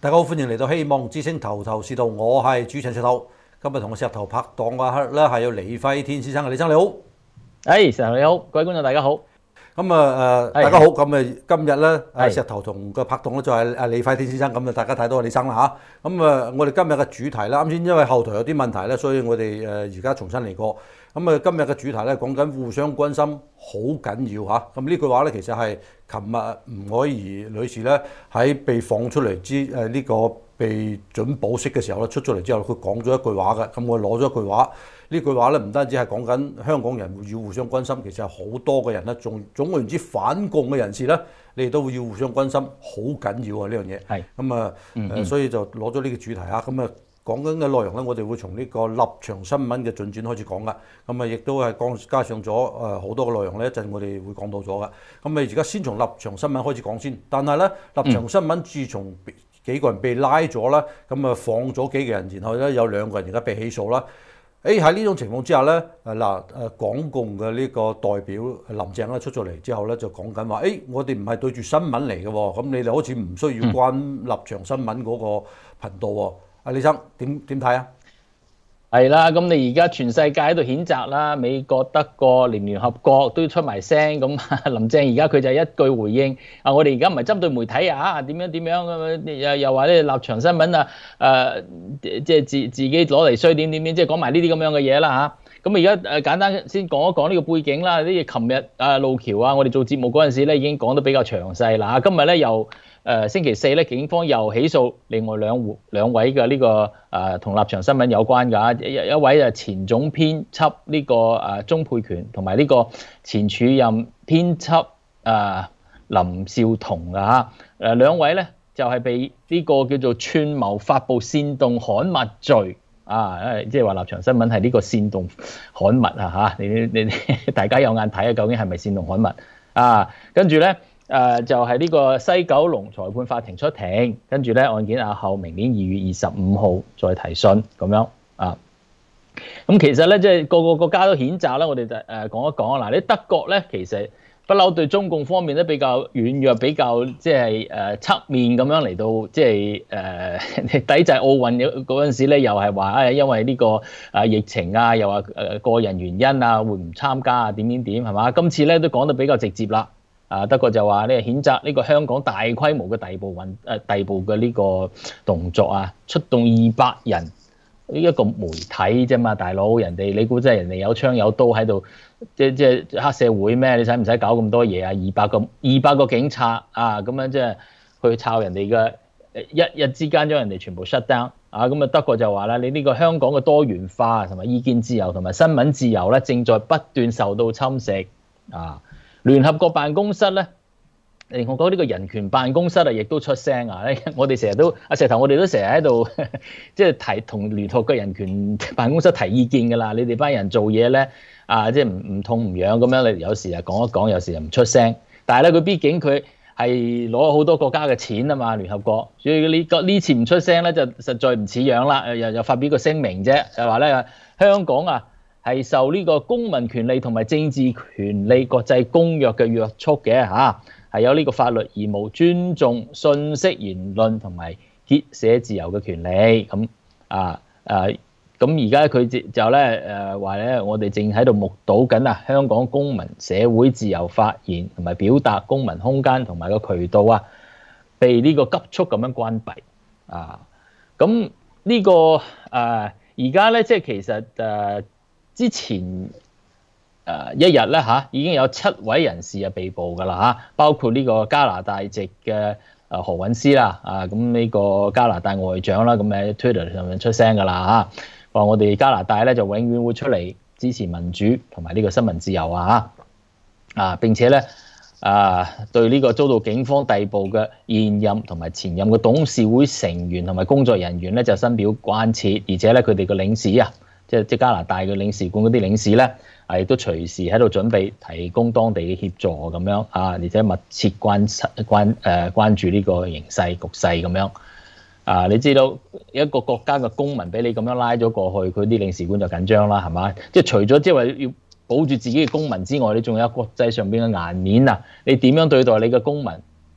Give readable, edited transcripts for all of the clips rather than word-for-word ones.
大家好，歡迎嚟到希望之星頭頭是道，我係主持人石頭。今日同我石頭拍檔嘅咧係有李輝天先生嘅，李生你好。 石頭你好，各位觀眾大家好。 咁大家好。咁今日咧，石頭同嘅拍檔咧就係李輝天先生。咁大家睇到李生啦嚇。咁我哋今日嘅主題啦，啱先因為後台有啲問題咧，所以我哋而家重新嚟過。咁今日嘅主題咧講緊互相關心好緊要嚇。咁呢句話咧其實係琴日吳靄儀女士咧喺被放出嚟呢個被准保釋嘅時候咧出咗嚟之後，佢講咗一句話嘅。咁我攞咗一句話，呢句話咧唔單止係講緊香港人要互相關心，其實係好多嘅人咧，總而言之反共嘅人士咧，你哋都要互相關心，好緊要啊呢樣嘢。係咁所以就攞咗呢個主題啊。咁講緊嘅內容咧，我哋會從呢個立場新聞嘅進展開始講噶。亦都係加上咗好多嘅內容咧，一陣我哋會講到咗噶。而家先從立場新聞開始講先。但係咧，立場新聞自從幾個人被拉咗啦，放咗幾個人，然後咧有2個人而家被起訴啦。喺呢種情況之下咧，港共嘅呢個代表林鄭咧出咗嚟之後咧，就講緊話，我哋唔係對住新聞嚟嘅喎，咁你哋好似唔需要關立場新聞嗰個頻道喎。李生點睇啊？ 係啦，咁你而家全世界喺度譴責啦，美國、德國連聯合國都要出埋聲。咁林鄭而家佢就一句回應，我哋而家唔係針對媒體啊，點樣咁又話咧立場新聞即係自己攞嚟衰點，即係講埋呢啲咁樣嘅嘢啦嚇。咁而家簡單先講一講呢個背景啦。呢琴日路橋我哋做節目嗰陣時咧已經講得比較詳細啦。今日咧又星期四咧，警方又起訴另外兩位嘅呢個同立場新聞有關㗎。一位就前總編輯呢個鍾沛權，同埋呢個前署任編輯林少彤啊嚇。兩位咧就係被呢個叫做串謀發布煽動刊物罪即係話立場新聞係呢個煽動刊物啊嚇。你大家有眼睇究竟係咪煽動刊物啊？跟住咧。就係呢個西九龍裁判法庭出庭，跟住咧案件押後明年2月25號再提訊咁樣啊。咁其實咧即係個個國家都譴責啦，我哋就講一講啊。嗱，你德國咧其實不嬲對中共方面都比較軟弱，比較即係側面咁樣嚟到即係抵制奧運嗰陣時咧，又係話因為呢個疫情啊，又話個人原因啊會唔參加啊點係嘛？今次咧都講得比較直接啦。德國就話咧譴責呢個香港大規模嘅逮捕嘅呢個動作啊，出動200人，一個媒體啫嘛，大佬，你估真係人哋有槍有刀喺度，即係黑社會咩？你使唔使搞咁多嘢啊？200個警察咁樣即係去抄人哋嘅，一日之間將人哋全部 shut down 咁啊，德國就話啦，你呢個香港嘅多元化同埋意見自由同埋新聞自由咧，正在不斷受到侵蝕聯合國辦公室咧，我覺得呢個人權辦公室亦都出聲我哋成日都石頭，我哋都成日喺度即係同聯合國人權辦公室提意見㗎啦。你哋班人做嘢咧即係唔痛唔癢咁樣，你有時講一講，有時又唔出聲。但係咧，佢畢竟佢係攞好多國家嘅錢啊嘛，聯合國，所以呢次唔出聲咧，就實在唔似樣啦。又發表個聲明啫，就話咧香港係受呢個公民權利同埋政治權利國際公約嘅約束嘅係有呢個法律義務尊重信息言論同埋結社自由嘅權利。咁而家佢就咧話咧，我哋正喺度目睹緊香港公民社會自由發言同埋表達公民空間同埋個渠道被呢個急速咁樣關閉咁呢個而家咧即係其實之前一日咧已經有7位人士被捕㗎啦包括呢個加拿大籍嘅何韻詩啦咁呢個加拿大外長啦，咁喺 Twitter 上面出聲㗎啦話我哋加拿大咧就永遠會出嚟支持民主同埋呢個新聞自由並且咧對呢個遭到警方逮捕嘅現任同埋前任嘅董事會成員同埋工作人員咧就深表關切，而且咧佢哋嘅領事即加拿大嘅領事館嗰啲領事咧，亦都隨時喺度準備提供當地嘅協助咁樣而且密切關注呢個形勢局勢咁樣你知道一個國家嘅公民俾你咁樣拉咗過去，佢啲領事館就緊張啦，係嘛？即係除咗即係話要保住自己嘅公民之外，你仲有國際上邊嘅顏面你點樣對待你嘅公民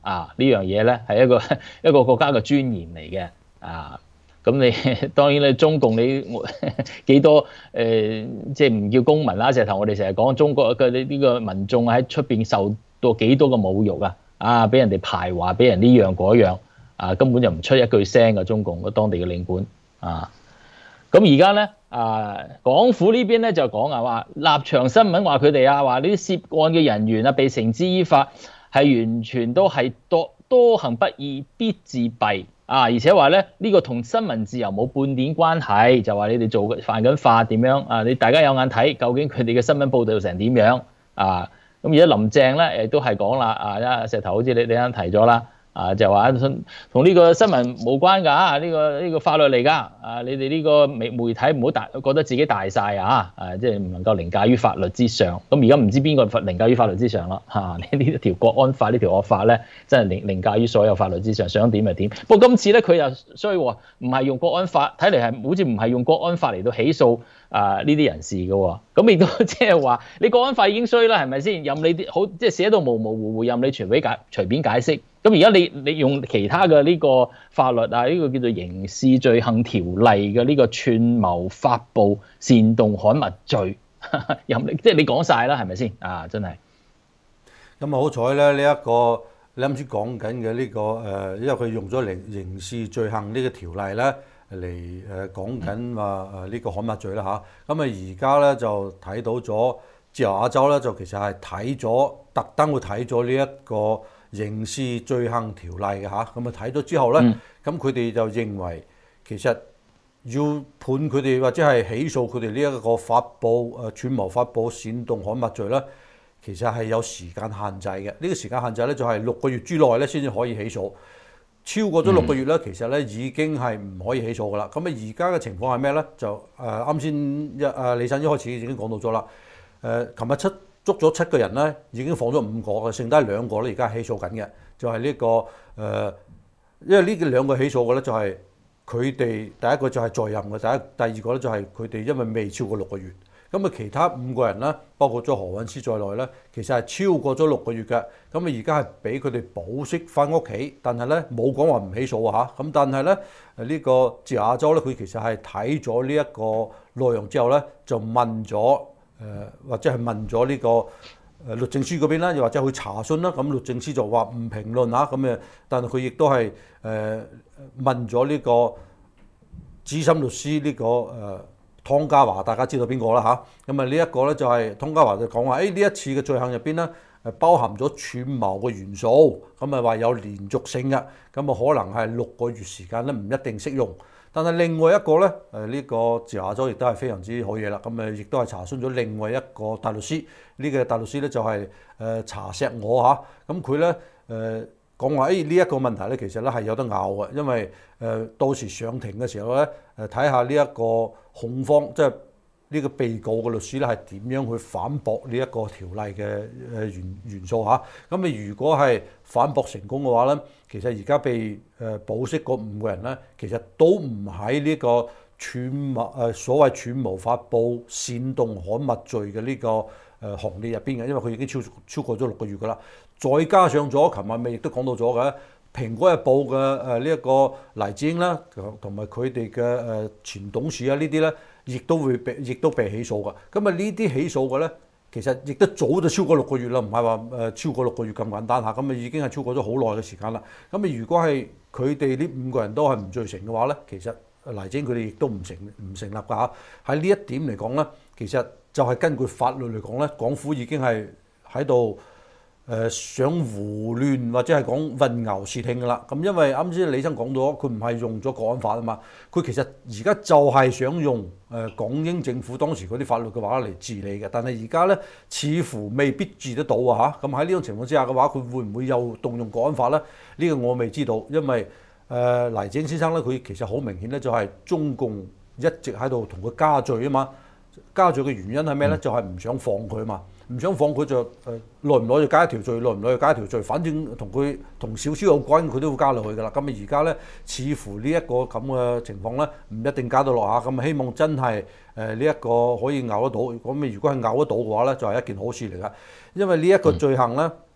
呢樣嘢咧係一個國家嘅尊嚴嚟嘅咁你當然你中共你幾多即係唔叫公民啦，石頭我哋成日講中國嘅呢個民眾喺出邊受到幾多個侮辱俾人哋排華，俾人呢樣嗰樣根本就唔出一句聲嘅中共當地嘅領館咁而家咧港府呢邊咧就講話立場新聞話佢哋話呢啲涉案嘅人員被繩之以法係完全都係多行不義必自斃而且話咧呢個同新聞自由冇半點關係，就話你哋犯緊法點樣你大家有眼睇，究竟佢哋嘅新聞報導成點樣咁而家林鄭咧都係講啦石頭好似你啱提咗啦就話同呢個新聞冇關㗎呢個法律嚟㗎你哋呢個媒體唔好覺得自己大晒即係唔能夠凌駕於法律之上。咁而家唔知邊個凌駕於法律之上啦呢一條國安法呢條惡法咧，真係凌駕於所有法律之上，想點就點。不過今次咧佢又衰喎，唔係用國安法，睇嚟係好似唔係用國安法嚟到起訴呢啲人士嘅喎。咁亦都即係話你國安法已經衰啦，係咪先？任你好即係寫到模模糊糊，任你隨便解釋。咁而家你用其他嘅呢個法律呢個叫做刑事罪行條例嘅呢個串謀發布煽動刊物罪，任你即係你講晒啦，係咪先真係。 咁好彩咧，呢一個你啱先講緊嘅呢個因為佢用咗刑事罪行呢個條例咧嚟講緊話呢個刊物罪啦嚇。咁而家咧就睇到咗自由亞洲咧，就其實係睇咗特登會睇咗呢一個刑事罪行條例嘅咁啊睇咗之後咧，咁佢哋就認為其實要判佢哋或者係起訴佢哋呢一個串謀發布煽動刊物罪咧，其實係有時間限制嘅。呢個時間限制咧就係6個月之內咧先至可以起訴，超過咗6個月咧，其實咧已經係唔可以起訴噶啦。咁而家嘅情況係咩咧？就啱先李生一開始已經講到咗啦。琴日捉咗7個人咧，已經放咗5個嘅，剩低2個咧，而家起訴緊嘅，就係呢個因為呢2個起訴嘅咧，就係佢哋第一個就係在任嘅，第二個咧就係佢哋因為未超過6個月，咁啊其他5個人咧，包括咗何韻詩在內咧，其實係超過咗6個月嘅，咁啊而家係俾佢哋保釋翻屋企，但係咧冇講話唔起訴咁但係咧呢個自由亞洲咧，佢其實係睇咗呢一個內容之後咧，就問咗。或者係問咗呢個律政司嗰邊啦，又或者去查詢啦，咁律政司就話唔評論咁但係佢亦都係問咗呢個資深律師呢個湯家驊，大家知道邊個啦咁啊呢一個咧就係湯家驊就講話，呢一次嘅罪行入邊咧包含咗串謀嘅元素，咁啊話有連續性嘅，咁啊可能係6個月時間咧唔一定適用。但係另外一個咧，呢個自由亞洲亦都係非常之好嘢啦。咁亦都係查詢咗另外一個大律師，呢個大律師咧就係查錫我咁佢咧講話，呢一個問題咧其實咧係有得拗嘅，因為到時上庭嘅時候咧睇下呢一個控方即係呢個被告嘅律師咧係點樣去反駁呢一個條例嘅元素咁如果係反駁成功嘅話咧，其實而家被保釋嗰5個人咧，其實都唔喺呢個所謂串謀發布煽動刊物罪嘅呢個行列入邊嘅，因為佢已經超過咗6個月噶啦。再加上咗，琴日咪亦都講到咗嘅《蘋果日報》嘅呢一個黎智英啦，同埋佢哋嘅前董事呢啲咧，亦都被起訴嘅。咁啊呢啲起訴嘅咧，其實亦都早就超過6個月啦，唔係話超過6個月咁簡單咁啊已經係超過咗好耐嘅時間啦。咁啊如果係佢哋呢5個人都係唔罪成嘅話咧，其實黎智英佢哋亦都唔成立㗎喺呢一點嚟講咧，其實就係根據法律嚟講咧，港府已經係喺度想胡亂或者係講混淆視聽㗎啦。咁因為啱先李生講咗，佢唔係用咗國安法啊嘛，佢其實而家就係想用港英政府當時嗰啲法律嘅話嚟治理嘅。但係而家咧似乎未必治得到咁喺呢種情況之下嘅話，佢會唔會又動用國安法咧？呢個我未知道，因為黎智英先生咧，佢其實好明顯咧，就係中共一直喺度同佢加罪啊嘛。加罪嘅原因係咩咧？就係唔想放佢啊嘛。唔想放佢就耐唔耐就加一條罪，耐唔耐就加一條罪，反正同少少有關，佢都會加落去㗎啦。咁啊而家咧，似乎呢一個咁嘅情況咧，唔一定加到落下。咁希望真係呢一個可以拗得到。咁如果係拗得到嘅話咧，就係一件好事嚟㗎。因為呢一個罪行咧，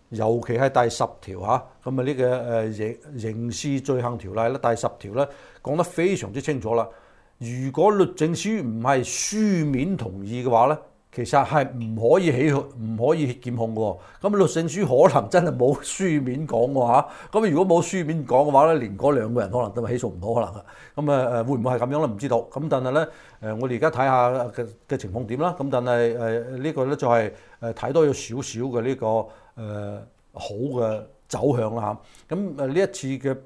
尤其係第10條嚇，咁啊呢個刑事罪行條例咧，第10條咧講得非常之清楚啦。如果律政司唔係書面同意嘅話咧，其實係唔可以檢控嘅喎。咁律政司可能真係冇書面講嘅嚇。咁如果冇書面講嘅話咧，連嗰2個人可能都起訴唔到可能嘅。咁會唔會係咁樣咧？唔知道。咁但係咧我哋而家睇下嘅情況點啦。咁但係呢個咧就係睇多咗少少嘅呢個好嘅走向啦嚇。咁呢一次嘅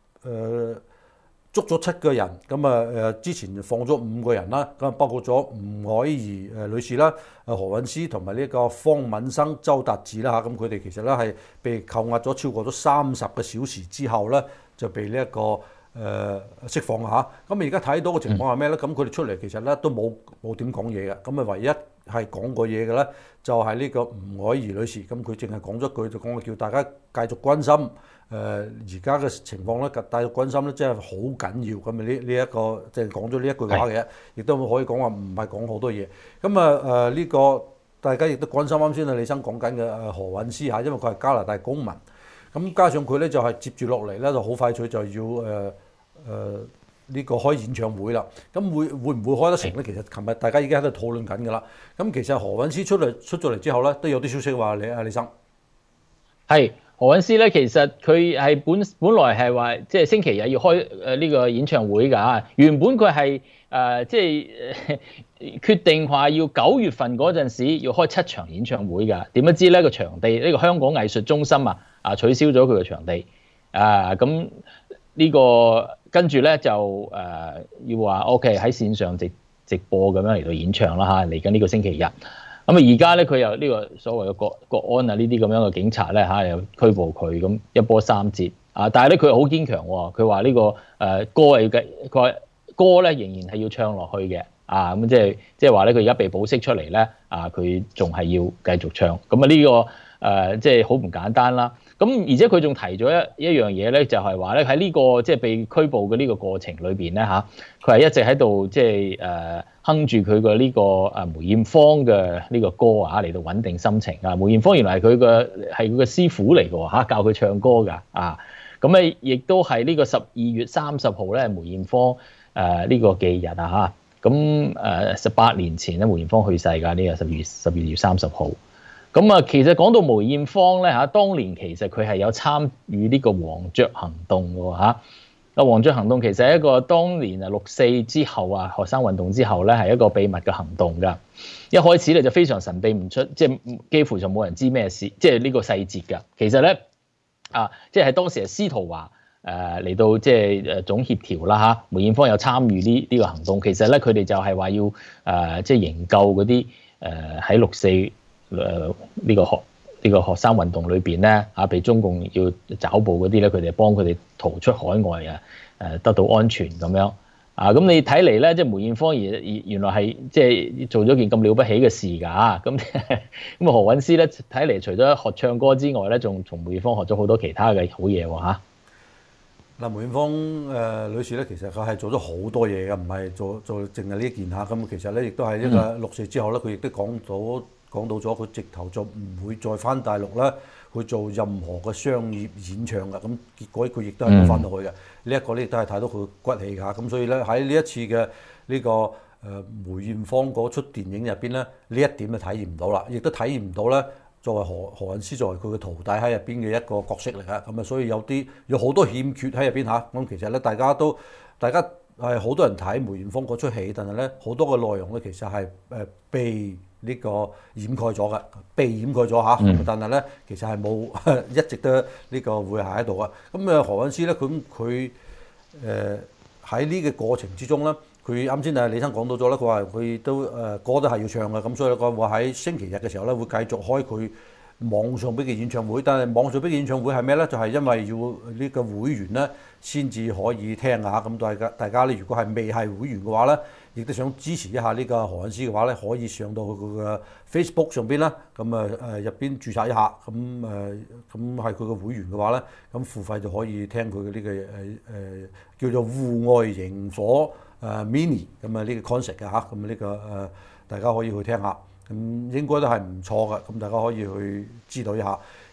捉咗7個人，咁之前放咗5個人啦，咁包括咗吳靄儀女士啦、何韻詩同埋呢個方敏生、周達智啦嚇，咁佢哋其實咧係被扣押咗超過咗30個小時之後咧，就被呢一個釋放嚇。咁而家睇到嘅情況係咩咧？咁佢哋出嚟其實咧都冇點講嘢嘅，咁唯一係講過嘢嘅咧，就係呢個吳靄儀女士，咁佢淨係講咗句就講叫大家繼續關心。而家嘅情況咧，繼續關心咧，真係好緊要。咁呢一個即係講咗呢一句話嘅，亦都可以講話唔係講好多嘢。咁呢個大家亦都關心啱先李生講緊嘅何韻詩嚇，因為佢係加拿大公民。咁加上佢咧就係接住落嚟咧，就好快脆就要呢個開演唱會啦。咁會唔會開得成咧？其實琴日大家已經喺度討論緊㗎啦。咁其實何韻詩出咗嚟之後咧，都有啲消息話李生係。何韻詩咧，其實佢係本來係話，即係星期日要開呢個演唱會㗎。原本佢係即係決定話要9月份嗰陣時要開7場演唱會㗎。點不知咧個場地呢個香港藝術中心取消咗佢個場地咁呢個跟住咧就要話 OK 喺線上直播咁樣嚟到演唱啦嚇，嚟緊呢個星期日。咁而家咧佢又呢個所謂嘅國安呢啲咁樣嘅警察咧又拘捕佢，咁一波三折但係咧佢又好堅強喎，佢話呢個歌係佢話歌咧仍然係要唱落去嘅咁即係話咧佢而家被保釋出嚟咧佢仲係要繼續唱，咁呢個即係好唔簡單啦。咁而且佢仲提咗一樣嘢咧，就係話咧喺呢個即係被拘捕嘅呢個過程裏邊咧佢係一直喺度即係哼住佢嘅呢個梅艷芳嘅呢個歌嚟到穩定心情梅艷芳原來係佢嘅師傅嚟嘅喎教佢唱歌㗎咁咧亦都係呢個12月30號咧梅艷芳呢個忌日咁18年前咧梅艷芳去世㗎，呢個12月30號。咁其實講到梅艷芳咧當年其實佢係有參與呢個黃雀行動嘅黃雀行動其實係一個當年6·4之後學生運動之後咧係一個秘密嘅行動㗎。一開始咧就非常神秘唔出，即係幾乎就冇人知咩事，即係呢個細節㗎。其實咧即係當時係司徒華嚟到即係總協調啦梅艷芳有參與呢個行動。其實咧佢哋就係話要即係營救嗰啲喺6·4呢個學生運動裏邊咧被中共要抓捕嗰啲咧，佢哋幫佢哋逃出海外得到安全咁樣咁你睇嚟咧，即係梅艷芳原來係即係做咗件咁了不起嘅事㗎咁何韻詩咧睇嚟除咗學唱歌之外咧，仲從梅艷芳學咗好多其他嘅好嘢喎嗱，梅艷芳女士咧，其實佢係做咗好多嘢㗎，唔係做淨係呢一件咁其實咧，亦都係一個6·4之後咧，佢亦都講到咗，佢直頭就唔會再翻大陸咧去做任何嘅商業演唱㗎。咁結果佢亦都係冇翻到去嘅。呢一個咧亦都係睇到佢骨氣㗎。咁所以咧喺呢一次嘅呢個梅艷芳嗰出電影入邊咧，呢一點就體驗唔到啦，亦都體驗唔到咧作為何韻詩作為佢嘅徒弟喺入邊嘅一個角色嚟㗎。咁所以有好多欠缺喺入邊咁其實咧，大家係好多人睇梅艷芳嗰出戲，但係咧好多嘅內容咧其實係被呢個掩蓋咗嘅，被掩蓋咗但係咧其實係冇一直都呢個會係喺度嘅。咁何韻詩咧，佢喺呢個過程之中咧，佢啱先李生講到咗啦，佢話佢都歌都係要唱嘅，咁所以佢話喺星期日嘅時候咧會繼續開佢網上邊嘅演唱會。但係網上邊嘅演唱會係咩咧？就係因為要呢個會員咧先至可以聽咁大家咧如果係未係會員嘅話咧，亦都想支持一下呢個何韻詩嘅話咧，可以上到佢嘅 Facebook 上邊啦，咁入邊註冊一下，咁係佢嘅會員嘅話咧，咁付費就可以聽佢嘅呢個叫做戶外螢火mini 咁呢個 concert 嘅咁呢個大家可以去聽下，咁應該都係唔錯嘅，咁大家可以去知道一下。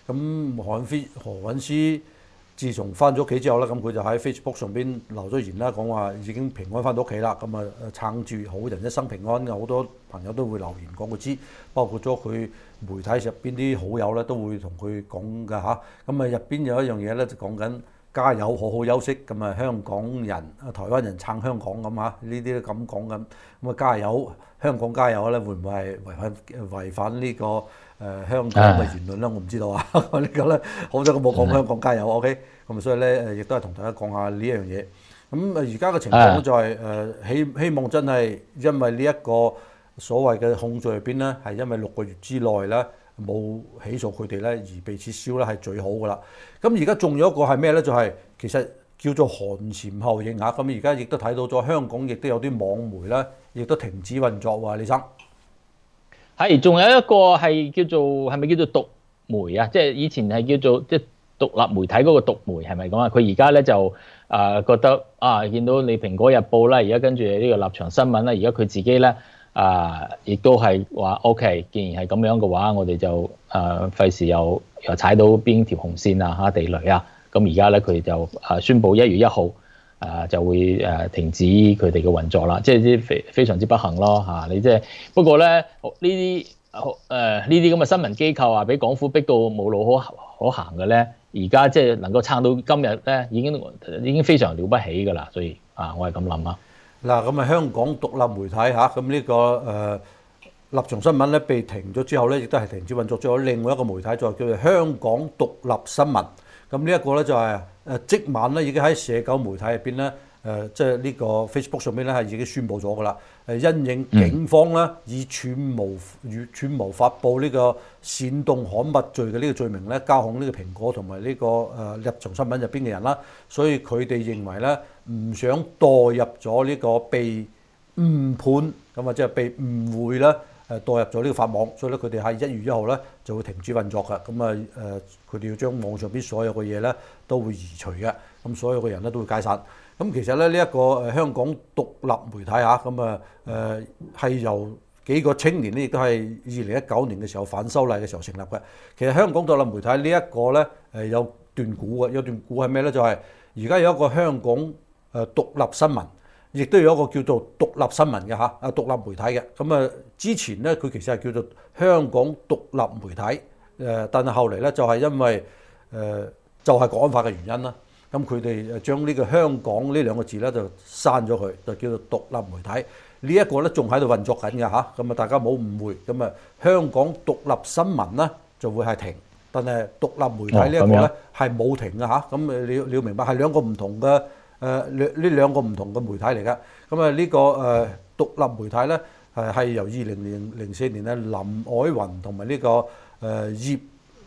咁何韻詩自從翻咗屋企之後咧，咁佢就喺 Facebook 上邊留咗言啦，講話已經平安翻到屋企啦。咁啊撐住好人一生平安嘅，好多朋友都會留言講佢知，包括咗佢媒體入邊啲好友咧都會同佢講㗎嚇。咁啊入邊有一樣嘢咧就講緊加油，好好休息。咁啊香港人啊台灣人撐香港咁嚇，呢啲都咁講緊。咁啊加油，香港加油咧，會唔會係違反呢個香港嘅言論咧？我唔知道啊。呢個咧好彩佢冇講香港加油 ，OK。咁所以咧亦都係同大家講下呢一樣嘢。咁而家嘅情況就係希望真係因為呢一個所謂嘅控罪入邊咧，係因為6個月之內咧冇起訴佢哋咧而被撤銷咧係最好噶啦。咁而家仲有一個係咩咧？就係其實叫做寒蟬效應嚇。咁而家亦都睇到咗香港亦都有啲網媒咧，亦都停止運作喎，李生。 係，仲有一個係叫做係咪叫做獨媒啊？即係以前係叫做即係獨立媒體嗰個獨媒係咪咁啊？佢而家咧就覺得見到你蘋果日報啦，而家跟住呢個立場新聞啦，而家佢自己咧亦都係話 OK， 既然係咁樣嘅話，我哋就費事又踩到邊條紅線啊地雷啊！咁而家咧佢就宣布1月1號就會停止佢哋嘅運作啦，即係啲非常之不幸咯嚇！你即係不過咧呢啲咁嘅新聞機構啊，俾港府逼到冇路可行嘅咧，而家即係能夠撐到今日咧，已經非常了不起㗎啦，所以我係咁諗啊。 嗱，咁啊香港獨立媒體嚇，咁呢個立場新聞咧被停咗之後咧，亦都係停止運作。仲有另外一個媒體就叫做香港獨立新聞。咁呢一個咧就係即晚咧已經喺社交媒體入邊咧，即係呢個 Facebook 上邊咧係已經宣布咗㗎啦。因應警方咧以串謀發布呢個煽動刊物罪嘅呢個罪名咧，交控呢個蘋果同埋呢個立場新聞入邊嘅人啦，所以佢哋認為咧唔想墮入咗呢個被誤判咁啊，即係被誤會啦。墮入咗呢個法網，所以咧佢哋喺1月1號咧就會停止運作㗎。咁啊佢哋要將網上邊所有嘅嘢咧都會移除嘅。咁所有嘅人咧都會解散。咁其實咧呢一個香港獨立媒體嚇，咁係由幾個青年咧，亦都係2019年嘅時候反修例嘅時候成立嘅。其實香港獨立媒體呢一個咧有段故嘅，有段故係咩咧？就係而家有一個香港獨立新聞。亦都有一個叫做獨立新聞嘅嚇，獨立媒體嘅。咁之前咧佢其實係叫做香港獨立媒體，但係後嚟咧就係因為就係國安法嘅原因啦。咁佢哋將呢個香港呢兩個字咧就刪咗佢，就叫做獨立媒體。呢一個咧仲喺度運作緊嘅嚇，咁大家冇誤會。咁香港獨立新聞咧就會係停，但係獨立媒體呢一個咧係冇停嘅嚇。咁你要明白係兩個唔同嘅。呢兩個唔同嘅媒體嚟㗎，咁呢個獨立媒體咧係由2004年咧林愛雲同埋呢個葉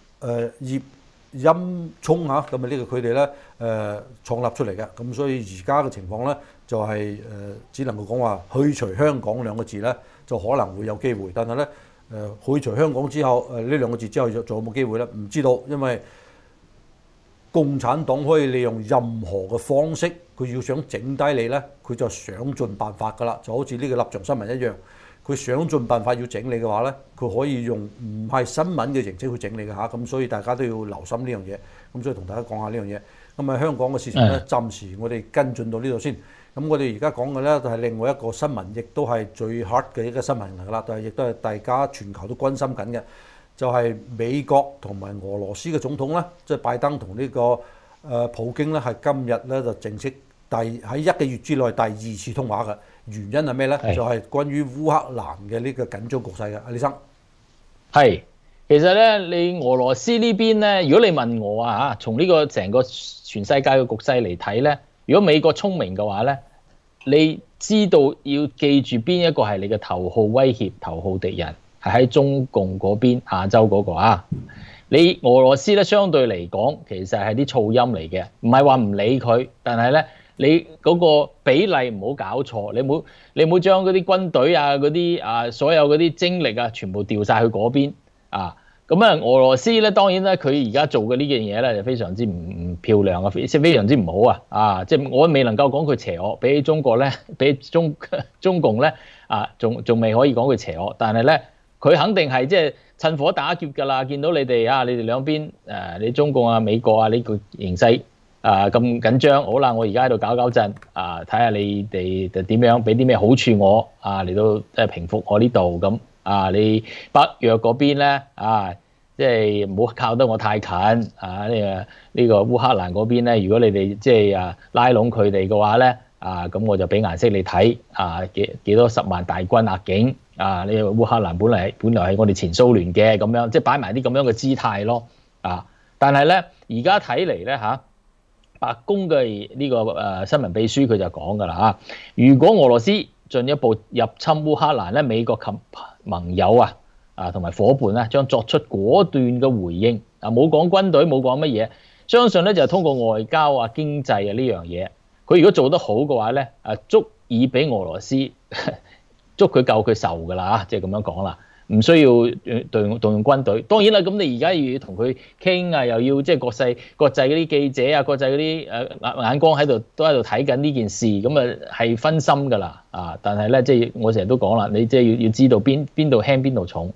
蔭聰嚇，咁呢個佢哋咧創立出嚟嘅，咁所以而家嘅情況咧就係只能夠講話去除香港兩個字咧就可能會有機會，但係咧去除香港之後呢兩個字之後仲有冇機會咧？唔知道，因為共產黨可以利用任何嘅方式，佢要想整低你咧，佢就想盡辦法㗎啦。就好似呢個立場新聞一樣，佢想盡辦法要整你嘅話咧，佢可以用唔係新聞嘅形式去整你嘅嚇。咁所以大家都要留心呢樣嘢。咁所以同大家講下呢樣嘢。咁香港嘅事情咧，暫時我哋跟進到呢度先。咁我哋而家講嘅咧就係另外一個新聞，亦都係最 hot 嘅一個新聞嚟㗎啦。但係亦都係大家全球都關心緊嘅。就係美國同埋俄羅斯嘅總統咧，即係拜登同呢個普京咧，係今日咧就正式喺1個月之內第2次通話嘅。原因係咩咧？就係關於烏克蘭嘅呢個緊張局勢嘅。阿李生， 係其實咧，你俄羅斯呢邊咧，如果你問我啊，從呢個成個全世界嘅局勢嚟睇咧，如果美國聰明嘅話咧，你知道要記住邊一個係你嘅頭號威脅、頭號敵人。係喺中共嗰邊亞洲嗰個啊，你俄羅斯咧相對嚟講其實係啲噪音嚟嘅，唔係話唔理佢，但係咧你嗰個比例唔好搞錯，你唔好將嗰啲軍隊啊嗰啲所有嗰啲精力啊全部調晒去嗰邊啊，咁俄羅斯咧當然咧佢而家做嘅呢件嘢咧就非常之唔漂亮啊，非常之唔好啊，即係我未能夠講佢邪惡，比起中國咧，比起中共咧仲未可以講佢邪惡，但係咧。 佢肯定係即係趁火打劫㗎啦。見到你哋兩邊你中共美國呢個形勢咁緊張，好啦，我而家喺度搞震睇下你哋點樣俾啲咩好處我嚟到即係平復我呢度咁你北約嗰邊咧即係唔好靠得我太近呢個烏克蘭嗰邊咧，如果你哋即係拉攏佢哋嘅話咧咁我就俾顏色你睇幾多10萬大軍壓境呢個烏克蘭本來係我哋前蘇聯嘅咁樣，即係擺埋啲咁樣嘅姿態咯但係咧而家睇嚟咧白宮嘅呢個新聞秘書佢就講㗎啦如果俄羅斯進一步入侵烏克蘭咧，美國及盟友同埋伙伴咧將作出果斷嘅回應冇講軍隊冇講乜嘢，相信咧就係通過外交經濟呢樣嘢，佢如果做得好嘅話咧足以俾俄羅斯捉佢夠佢受㗎啦即係咁樣講啦。唔需要動用軍隊，當然啦。咁你而家要同佢傾又要即係國際嗰啲記者國際嗰啲眼光都喺度睇緊呢件事，咁係分心㗎啦但係咧，即係我成日都講啦，你即係要知道邊度輕邊度重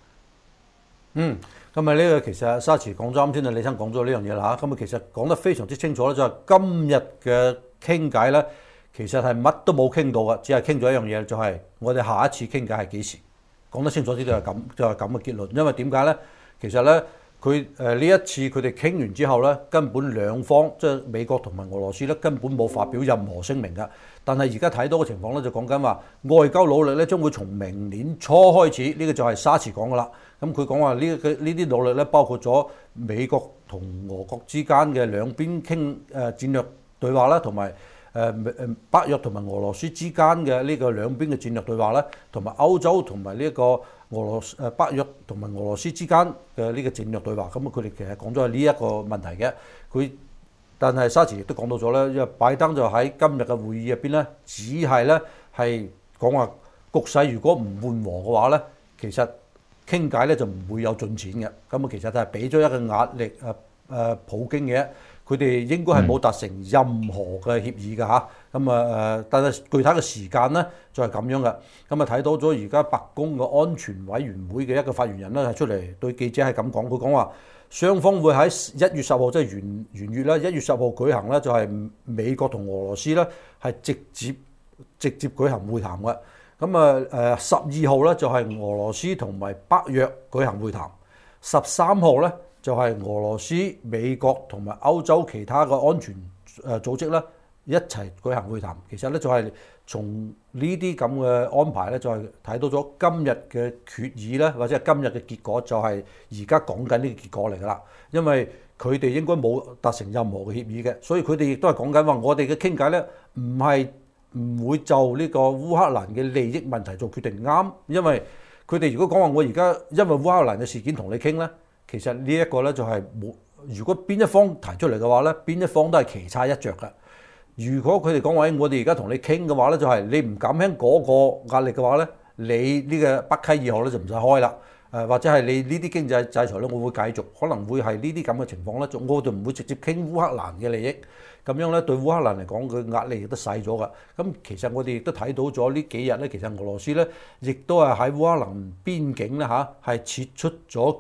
咁呢個其實沙池講咗啱先李生講咗呢樣嘢啦咁其實講得非常之清楚啦，就係今日嘅傾偈咧，其實係乜都冇傾到嘅，只係傾咗一樣嘢，就係我哋下一次傾偈係幾時。講得清楚啲就係咁嘅結論，因為點解咧？其實咧，佢呢一次佢哋傾完之後咧，根本兩方即係美國同埋俄羅斯咧，根本冇發表任何聲明㗎。但係而家睇到嘅情況咧，就講緊話外交努力咧，將會從明年初開始。呢個就係沙茨講㗎啦。咁佢講話呢啲努力咧，包括咗美國同俄國之間嘅兩邊傾戰略對話啦，同埋北約同埋俄羅斯之間嘅呢個兩邊嘅戰略對話咧，同埋歐洲同埋呢個北約同埋俄羅斯之間嘅呢個戰略對話，咁佢哋其實講咗係呢一個問題嘅。但係沙茨亦都講到咗咧，因為拜登就喺今日嘅會議入邊咧，只係咧係講話局勢如果唔緩和嘅話咧，其實傾偈咧就唔會有進展嘅。咁其實就係俾咗一個壓力普京嘅。佢哋應該係冇達成任何嘅協議㗎但係具體嘅時間咧就係咁樣嘅。咁睇到咗而家白宮嘅安全委員會嘅一個發言人咧係出嚟對記者係咁講，佢講話雙方會喺1月10號即係元月啦，1月10號舉行咧，就係美國同俄羅斯咧係直接舉行會談嘅。咁12號咧就係俄羅斯同埋北約舉行會談，13號咧就係俄羅斯、美國同埋歐洲其他嘅安全組織咧一齊舉行會談。其實咧就係從呢啲咁嘅安排咧，就係睇到咗今日嘅決議咧，或者係今日嘅結果，就係而家講緊呢個結果嚟㗎啦。因為佢哋應該冇達成任何嘅協議嘅，所以佢哋亦都係講緊話，我哋嘅傾偈咧唔會就呢個烏克蘭嘅利益問題做決定啱。因為佢哋如果講話我而家因為烏克蘭嘅事件同你傾咧。其實呢一個咧就係冇，如果邊一方提出嚟嘅話咧，邊一方都係棋差一着嘅。如果佢哋講話我哋而家同你傾嘅話咧，就係你唔減輕嗰個壓力嘅話咧，你呢個北溪2號咧就唔使開啦。或者係你呢啲經濟制裁咧，我會繼續，可能會係呢啲咁嘅情況咧，我就唔會直接傾烏克蘭嘅利益。咁樣咧對烏克蘭嚟講，佢壓力亦都細咗㗎。咁其實我哋亦都睇到咗呢幾日咧，其實俄羅斯咧亦都係喺烏克蘭邊境咧係撤出咗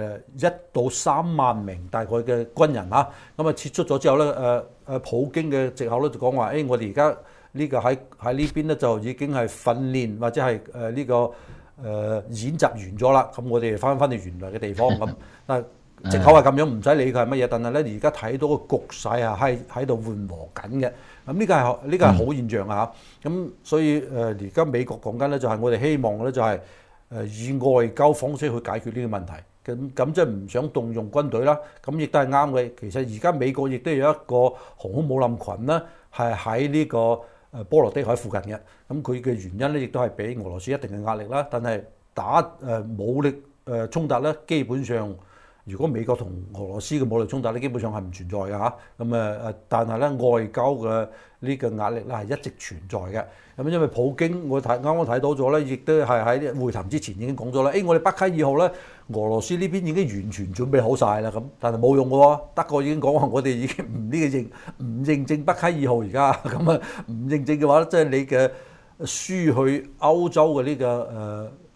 1到3萬名大概嘅軍人咁啊撤出咗之後咧，普京嘅藉口咧就講話，我哋而家呢個喺呢邊咧就已經係訓練或者係呢個演習完咗啦。咁我哋翻到原來嘅地方咁。但係藉口係咁樣，唔使理佢係乜嘢。但係咧，而家睇到個局勢係喺度緩和緊嘅。咁呢個係好現象咁所以而家美國講緊咧，就係我哋希望咧就係以外交方式去解決呢個問題。咁即係唔想動用軍隊啦。咁亦都係啱嘅。其實而家美國亦都有一個航空母艦群啦，係喺呢個波羅的海附近嘅。咁佢嘅原因咧，亦都係俾俄羅斯一定嘅壓力啦。但係打武力衝突咧，基本上。如果美國同俄羅斯嘅武力衝突咧，基本上係唔存在嘅但係咧外交嘅呢個壓力咧係一直存在嘅。咁因為普京我啱啱睇到咗咧，亦都係喺會談之前已經講咗啦。我哋北溪2號咧，俄羅斯呢邊已經完全準備好晒啦。咁但係冇用嘅喎，德國已經講話我哋已經唔認證北溪2號而家咁唔認證嘅話，即係你嘅輸去歐洲嘅呢個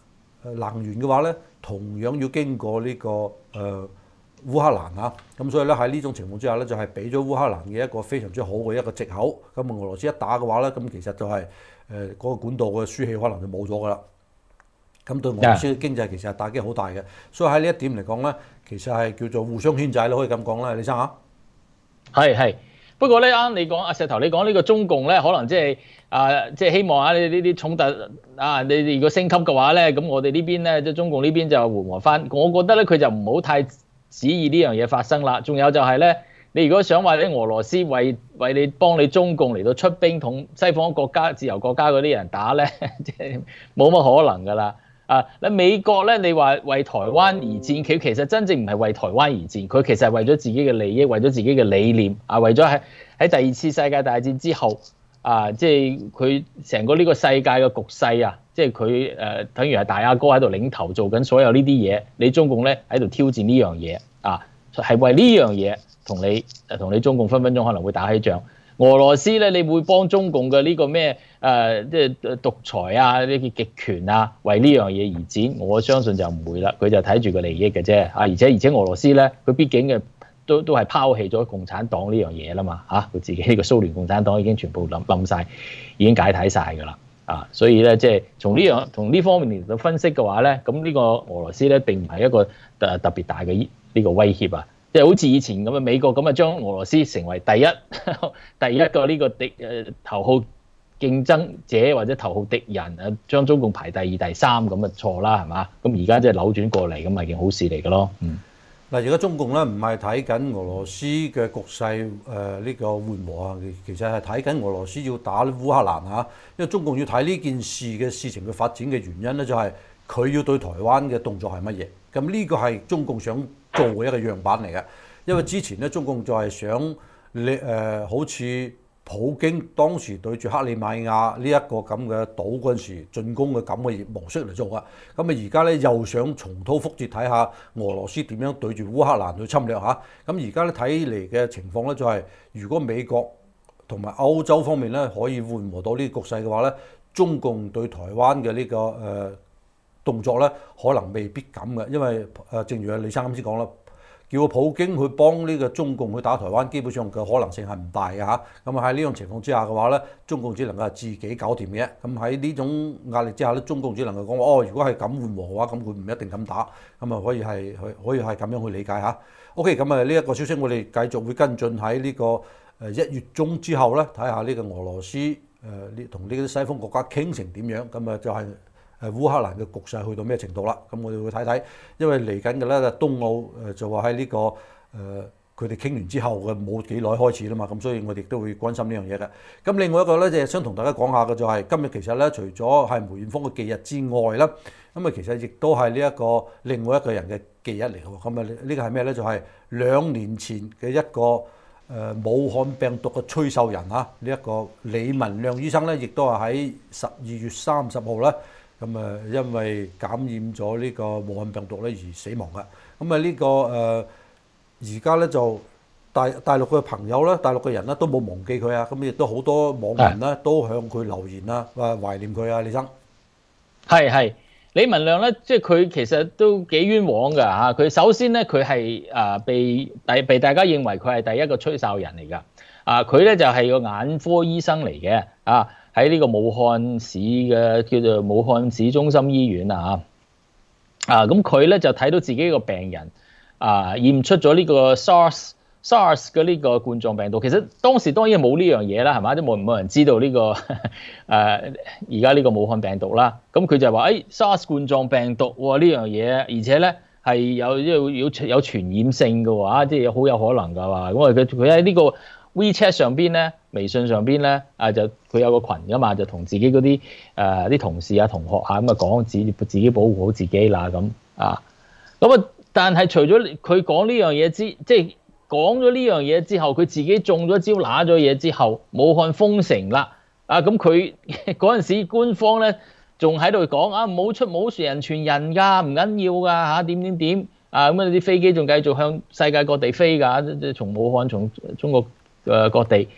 能源嘅話咧，同樣要經過呢個烏克蘭啊，咁所以咧喺呢種情況之下咧，就係俾咗烏克蘭嘅一個非常之好嘅一個藉口。咁俄羅斯一打嘅話咧，咁其實就係嗰個管道嘅輸氣可能就冇咗噶啦。咁對俄羅斯嘅經濟其實係打擊好大嘅。所以喺呢一點嚟講咧，其實係叫做互相牽制咯，可以咁講啦，李生啊。 係。不過咧，啱你講阿石頭，你講呢個中共咧，可能即係希望呢啲衝突你如果升級嘅話咧，咁我哋呢邊咧即係中共呢邊就緩和翻。我覺得咧佢就唔好太旨意呢樣嘢發生啦。仲有就係咧，你如果想話啲俄羅斯為你幫你中共嚟到出兵同西方國家、自由國家嗰啲人打咧，即係冇乜可能㗎啦。你美國咧，你話為台灣而戰，佢其實真正唔係為台灣而戰，佢其實係為咗自己嘅利益，為咗自己嘅理念為咗喺第二次世界大戰之後即係佢成個呢個世界嘅局勢即係佢等於係大阿哥喺度領頭做緊所有呢啲嘢，你中共咧喺度挑戰呢樣嘢係為呢樣嘢同你中共分分鐘可能會打起仗。俄羅斯咧，你會幫中共嘅呢個咩即係獨裁呢個極權為呢樣嘢而戰？我相信就唔會啦，佢就睇住個利益嘅啫而且俄羅斯咧，佢畢竟嘅都係拋棄咗共產黨呢樣嘢啦嘛佢自己呢個蘇聯共產黨已經全部冧晒，已經解體晒㗎啦所以咧即係從呢方面嚟到分析嘅話咧，咁呢個俄羅斯咧並唔係一個特別大嘅呢個威脅即係好似以前咁美國咁將俄羅斯成為第一個呢個頭號競爭者或者頭號敵人將中共排第二、第三咁錯啦，係嘛？咁而家即係扭轉過嚟，咁係件好事嚟嘅咯。 嗱，而家中共咧唔係睇緊俄羅斯嘅局勢呢個緩和其實係睇緊俄羅斯要打烏克蘭因為中共要睇呢件事情嘅發展嘅原因咧，就係佢要對台灣嘅動作係乜嘢。咁呢個係中共想做嘅一個樣板嚟嘅，因為之前咧中共就係想好似普京當時對住克里米亞呢一個咁嘅島嗰陣時進攻嘅咁嘅模式嚟做㗎。咁而家咧又想重蹈覆轍，睇下俄羅斯點樣對住烏克蘭去侵略咁而家咧睇嚟嘅情況咧就係，如果美國同埋歐洲方面咧可以緩和到呢個局勢嘅話咧，中共對台灣嘅呢個動作咧可能未必咁嘅，因為正如李生啱先講啦，叫普京去幫呢個中共去打台灣，基本上嘅可能性係唔大嘅咁喺呢種情況之下嘅話咧，中共只能夠自己搞掂嘅。咁喺呢種壓力之下咧，中共只能夠講如果係咁緩和嘅話，咁佢唔一定咁打。咁可以係咁樣去理解OK，咁呢一個消息我哋繼續會跟進喺呢個1月中之後咧，睇下呢個俄羅斯同呢啲西方國家傾成點樣。咁就係烏克蘭嘅局勢去到咩程度啦？咁我哋會睇睇，因為嚟緊嘅咧冬奧就話喺呢個佢哋傾完之後嘅冇幾耐開始啦嘛，咁所以我哋都會關心呢樣嘢嘅。咁另外一個咧就係想同大家講下嘅就係今日其實咧除咗係梅艷芳嘅忌日之外啦，咁其實亦都係呢一個另外一個人嘅忌日嚟嘅喎。咁呢個係咩咧？就係2年前嘅一個武漢病毒嘅吹哨人呢一個李文亮醫生咧，亦都係喺12月30號咧。咁因為感染咗呢個武漢病毒咧而死亡嘅。咁呢個而家咧就大陸嘅朋友咧，大陸嘅人咧都冇忘記佢咁亦都好多網民咧都向佢留言話懷念佢李生。 係李文亮咧，即係佢其實都幾冤枉㗎佢首先咧，佢係被大家認為佢係第一個吹哨人嚟㗎。佢咧就係個眼科醫生嚟嘅喺呢個武漢市嘅叫做武漢市中心醫院咁佢咧就睇到自己個病人驗出咗呢個 SARS 嘅呢個冠狀病毒。其實當時當然冇呢樣嘢啦，係嘛？都冇人知道呢個而家呢個武漢病毒啦。咁佢就話SARS 冠狀病毒呢樣嘢，而且咧係有傳染性嘅喎即係好有可能㗎嘛。咁佢喺呢個 WeChat 上邊咧，微信上邊咧就佢有個群㗎嘛，就同自己嗰啲啲同事同學咁講自己保護好自己啦咁但係除咗佢講呢樣嘢即係講咗呢樣嘢之後，佢自己中咗招揦咗嘢之後，武漢封城啦咁佢嗰陣時官方咧仲喺度講冇人傳人㗎，唔緊要㗎點咁啲飛機仲繼續向世界各地飛㗎，即係從武漢從中國各地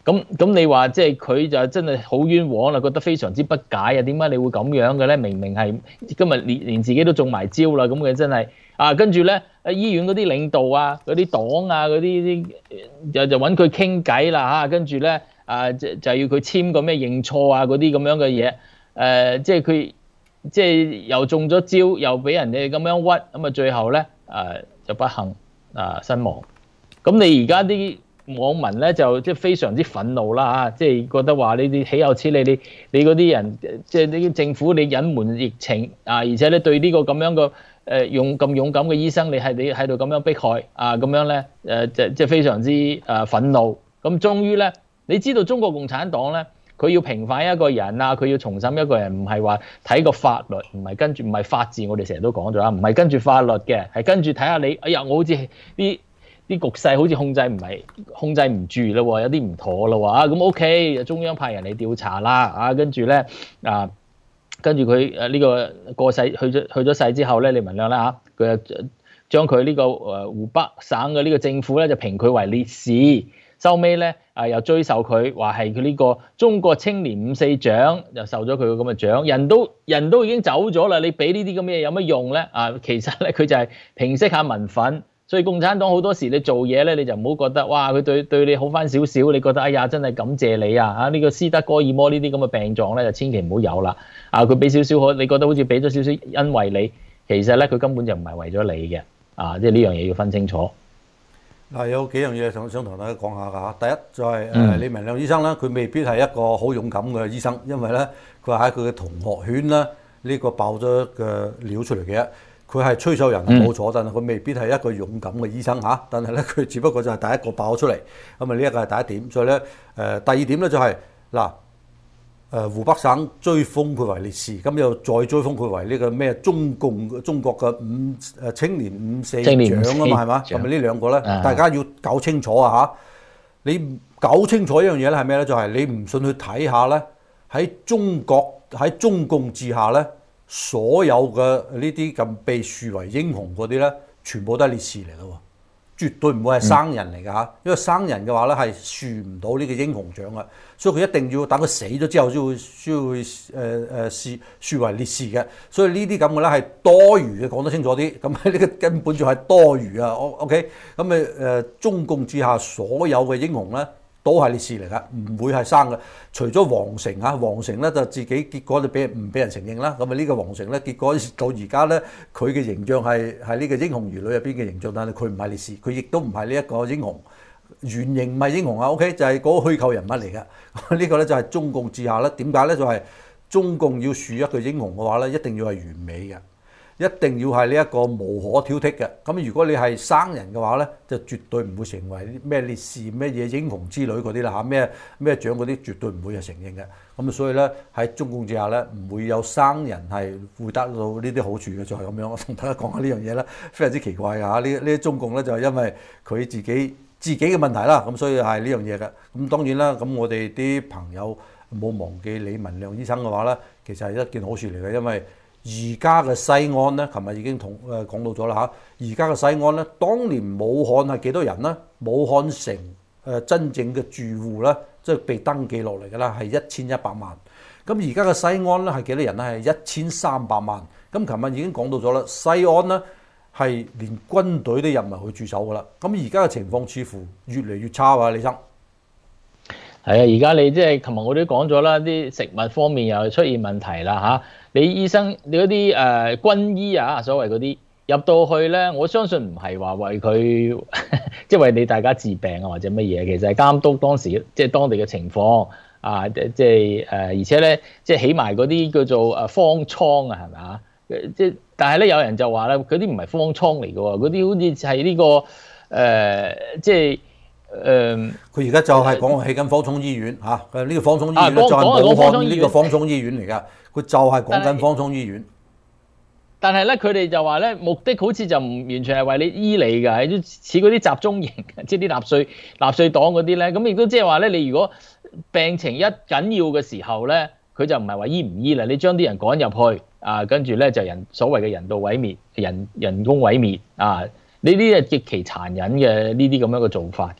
咁你話即係佢就真係好冤枉啦，覺得非常之不解啊！點解你會咁樣嘅咧？明明係今日連自己都中埋招啦，咁佢真係跟住咧醫院嗰啲領導啊、嗰啲黨啊、嗰啲就揾佢傾偈啦嚇，跟住咧就要佢簽個咩認錯啊嗰啲咁樣嘅嘢，即係佢即係又中咗招，又俾人哋咁樣屈，咁啊最後咧就不幸身亡。咁你而家啲網民咧就即係非常之憤怒啦嚇，即係覺得話你豈有此理，你嗰啲人即係啲政府你隱瞞疫情而且咧對呢個咁樣嘅咁勇敢嘅醫生，你喺度咁樣迫害咁樣咧即係非常之憤怒。咁終於咧，你知道中國共產黨咧，佢要平反一個人佢要重審一個人，唔係話睇個法律，唔係法治，我哋成日都講咗唔係跟住法律嘅，係跟住睇下你，哎呀，我好似啲局勢好似控制唔住咯，有啲唔妥咯咁 OK， 中央派人嚟調查啦跟住咧跟住佢呢個過世去咗世之後咧，李文亮咧佢就將佢呢個湖北省嘅呢個政府咧就評佢為烈士，收尾咧又追授佢話係佢呢個中國青年五四獎，又受咗佢個咁嘅獎，人都已經走咗啦，你俾呢啲咁嘅嘢有乜用咧其實咧佢就係平息下民憤。所以共產黨好多時你做嘢咧，你就唔好覺得哇佢對你好翻少少，你覺得哎呀真係感謝你呢個斯德哥爾摩呢啲咁嘅病狀咧就千祈唔好有啦佢俾少少你覺得好似俾咗少少恩惠你，其實咧佢根本就唔係為咗你嘅即係呢樣嘢要分清楚。 有幾樣嘢想同大家講下㗎。第一就係李文亮醫生咧，佢未必係一個好勇敢嘅醫生，因為咧佢喺佢嘅同學圈咧呢個爆咗嘅料出嚟嘅。佢係吹哨人冇錯，但係佢未必係一個勇敢嘅醫生但係咧佢只不過就係第一個爆出嚟，咁呢一個係第一點。所以咧第二點咧就係湖北省追封佢為烈士，咁又再追封佢為呢個咩中國嘅青年五四獎啊嘛，係嘛？咁呢兩個咧大家要搞清楚你搞清楚一樣嘢咧係咩咧？就係你唔信去睇下咧，喺中共治下咧。所有嘅呢啲咁被樹為英雄嗰啲咧，全部都係烈士嚟嘅喎，絕對唔會係生人嚟㗎因為生人嘅話咧係樹唔到呢個英雄獎嘅，所以佢一定要等佢死咗之後先會樹為烈士嘅。所以呢啲咁嘅咧係多餘嘅，講得清楚啲。咁呢個根本就係多餘啊。OK， 咁中共之下所有嘅英雄咧，都係烈士嚟㗎，唔會係生嘅。除咗王成王成咧就自己結果就唔俾人承認啦。咁呢個王成咧，結果到而家咧，佢嘅形象係呢個英雄兒女入邊嘅形象，但係佢唔係烈士，佢亦都唔係呢一個英雄，原型唔係英雄OK， 就係嗰個虛構人物嚟㗎。呢個咧就係中共治下咧，點解咧就係中共要樹一個英雄嘅話咧，一定要係完美嘅。一定要係呢一個無可挑剔嘅。咁如果你係生人嘅話咧，就絕對唔會成為咩烈士、咩嘢英雄之類嗰啲啦咩獎嗰啲，絕對唔會係承認嘅。咁所以咧喺中共之下咧，唔會有生人係會得到呢啲好處嘅，就係咁樣。我同大家講下呢樣嘢啦，非常之奇怪㗎。呢啲中共咧就係因為佢自己嘅問題啦，咁所以係呢樣嘢嘅。咁當然啦，咁我哋啲朋友冇忘記李文亮醫生嘅話咧，其實係一件好事嚟嘅，因為而家嘅西安咧，琴日已經講到咗啦而家嘅西安咧，當年武漢係幾多人呢？武漢城真正嘅住戶咧，即係被登記落嚟嘅啦，係1100萬。咁而家嘅西安咧係幾多人咧？係1300萬。咁琴日已經講到咗啦，西安咧係連軍隊都入埋去駐守嘅啦。咁而家嘅情況似乎越嚟越差啊，李生。 係而家你即係琴日我都講咗啦，啲食物方面又出現問題啦你醫生你嗰啲軍醫所謂嗰啲入到去咧，我相信唔係話為佢即係為你大家治病或者乜嘢，其實係監督當時即係當地嘅情況即係而且咧即係起埋嗰啲叫做方艙係咪啊？即係但係咧有人就話咧，嗰啲唔係方艙嚟嘅喎，嗰啲好似係呢個即係。 佢而家就係講起緊方艙醫院呢個方艙醫院咧就係武漢呢個方艙醫院嚟㗎，佢就係講緊方艙醫院。 但係咧，佢哋就話咧，目的好似就唔完全係為你醫你㗎，似嗰啲集中營，即係啲納粹黨嗰啲咧。咁亦都即係話咧，你如果病情一緊要嘅時候咧，佢就唔係話醫唔醫啦，你將啲人趕入去跟住咧就所謂嘅人道毀滅、人工毀滅呢啲係極其殘忍嘅呢啲咁樣嘅做法嘅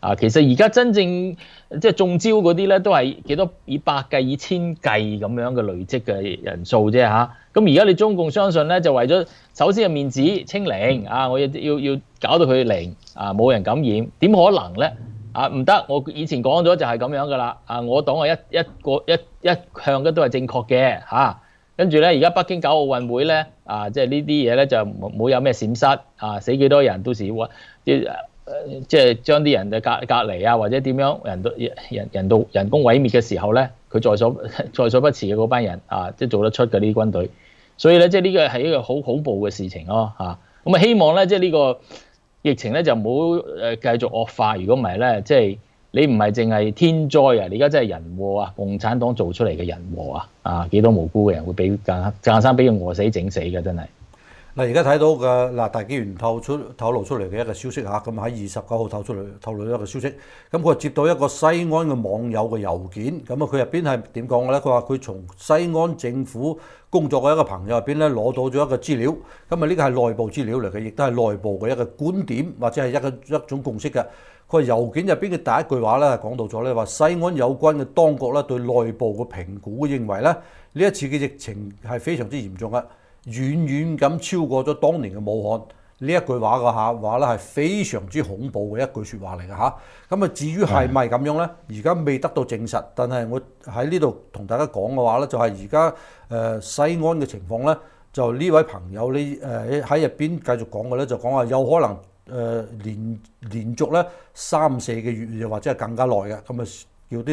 其實而家真正即係中招嗰啲咧，都係幾多以百計、以千計咁樣嘅累積嘅人數啫嚇。咁而家你中共相信咧，就為咗首先係面子清零我要搞到佢零冇人感染，點可能咧？唔得！我以前講咗就係咁樣噶啦。我黨係一向都係正確嘅嚇。跟住咧，而家北京搞奧運會咧，即係呢啲嘢咧就冇有咩閃失死幾多人，到時即係將啲人嘅隔離或者點樣人工毀滅嘅時候咧，佢在所不辭嘅嗰班人即係做得出嘅呢啲軍隊。所以咧，即係呢個係一個好恐怖嘅事情咯咁希望咧，即係呢個疫情咧就唔好繼續惡化。如果唔係咧，即係你唔係淨係天災你而家真係人禍共產黨做出嚟嘅人禍幾多無辜嘅人會俾硬生俾佢餓死整死嘅，真係。 嗱，而家睇到嘅大紀元透露出嚟嘅一個消息咁喺29號透露一個消息，咁佢接到一個西安嘅網友嘅郵件，咁佢入邊係點講嘅咧？佢話佢從西安政府工作嘅一個朋友入邊咧攞到咗一個資料，咁呢個係內部資料嚟嘅，亦都係內部嘅一個觀點或者係一種共識嘅。佢郵件入邊嘅第一句話咧講到咗咧話，西安有關嘅當局咧對內部嘅評估認為咧呢一次嘅疫情係非常之嚴重嘅。遠遠咁超過咗當年嘅武漢，呢一句話嘅話咧係非常之恐怖嘅一句説話嚟嘅嚇。咁至於係咪咁樣咧？而家未得到證實，但係我喺呢度同大家講嘅話咧，就係而家西安嘅情況咧，就呢位朋友喺入邊繼續講嘅咧，就講話有可能連續咧3-4個月又或者係更加耐嘅，咁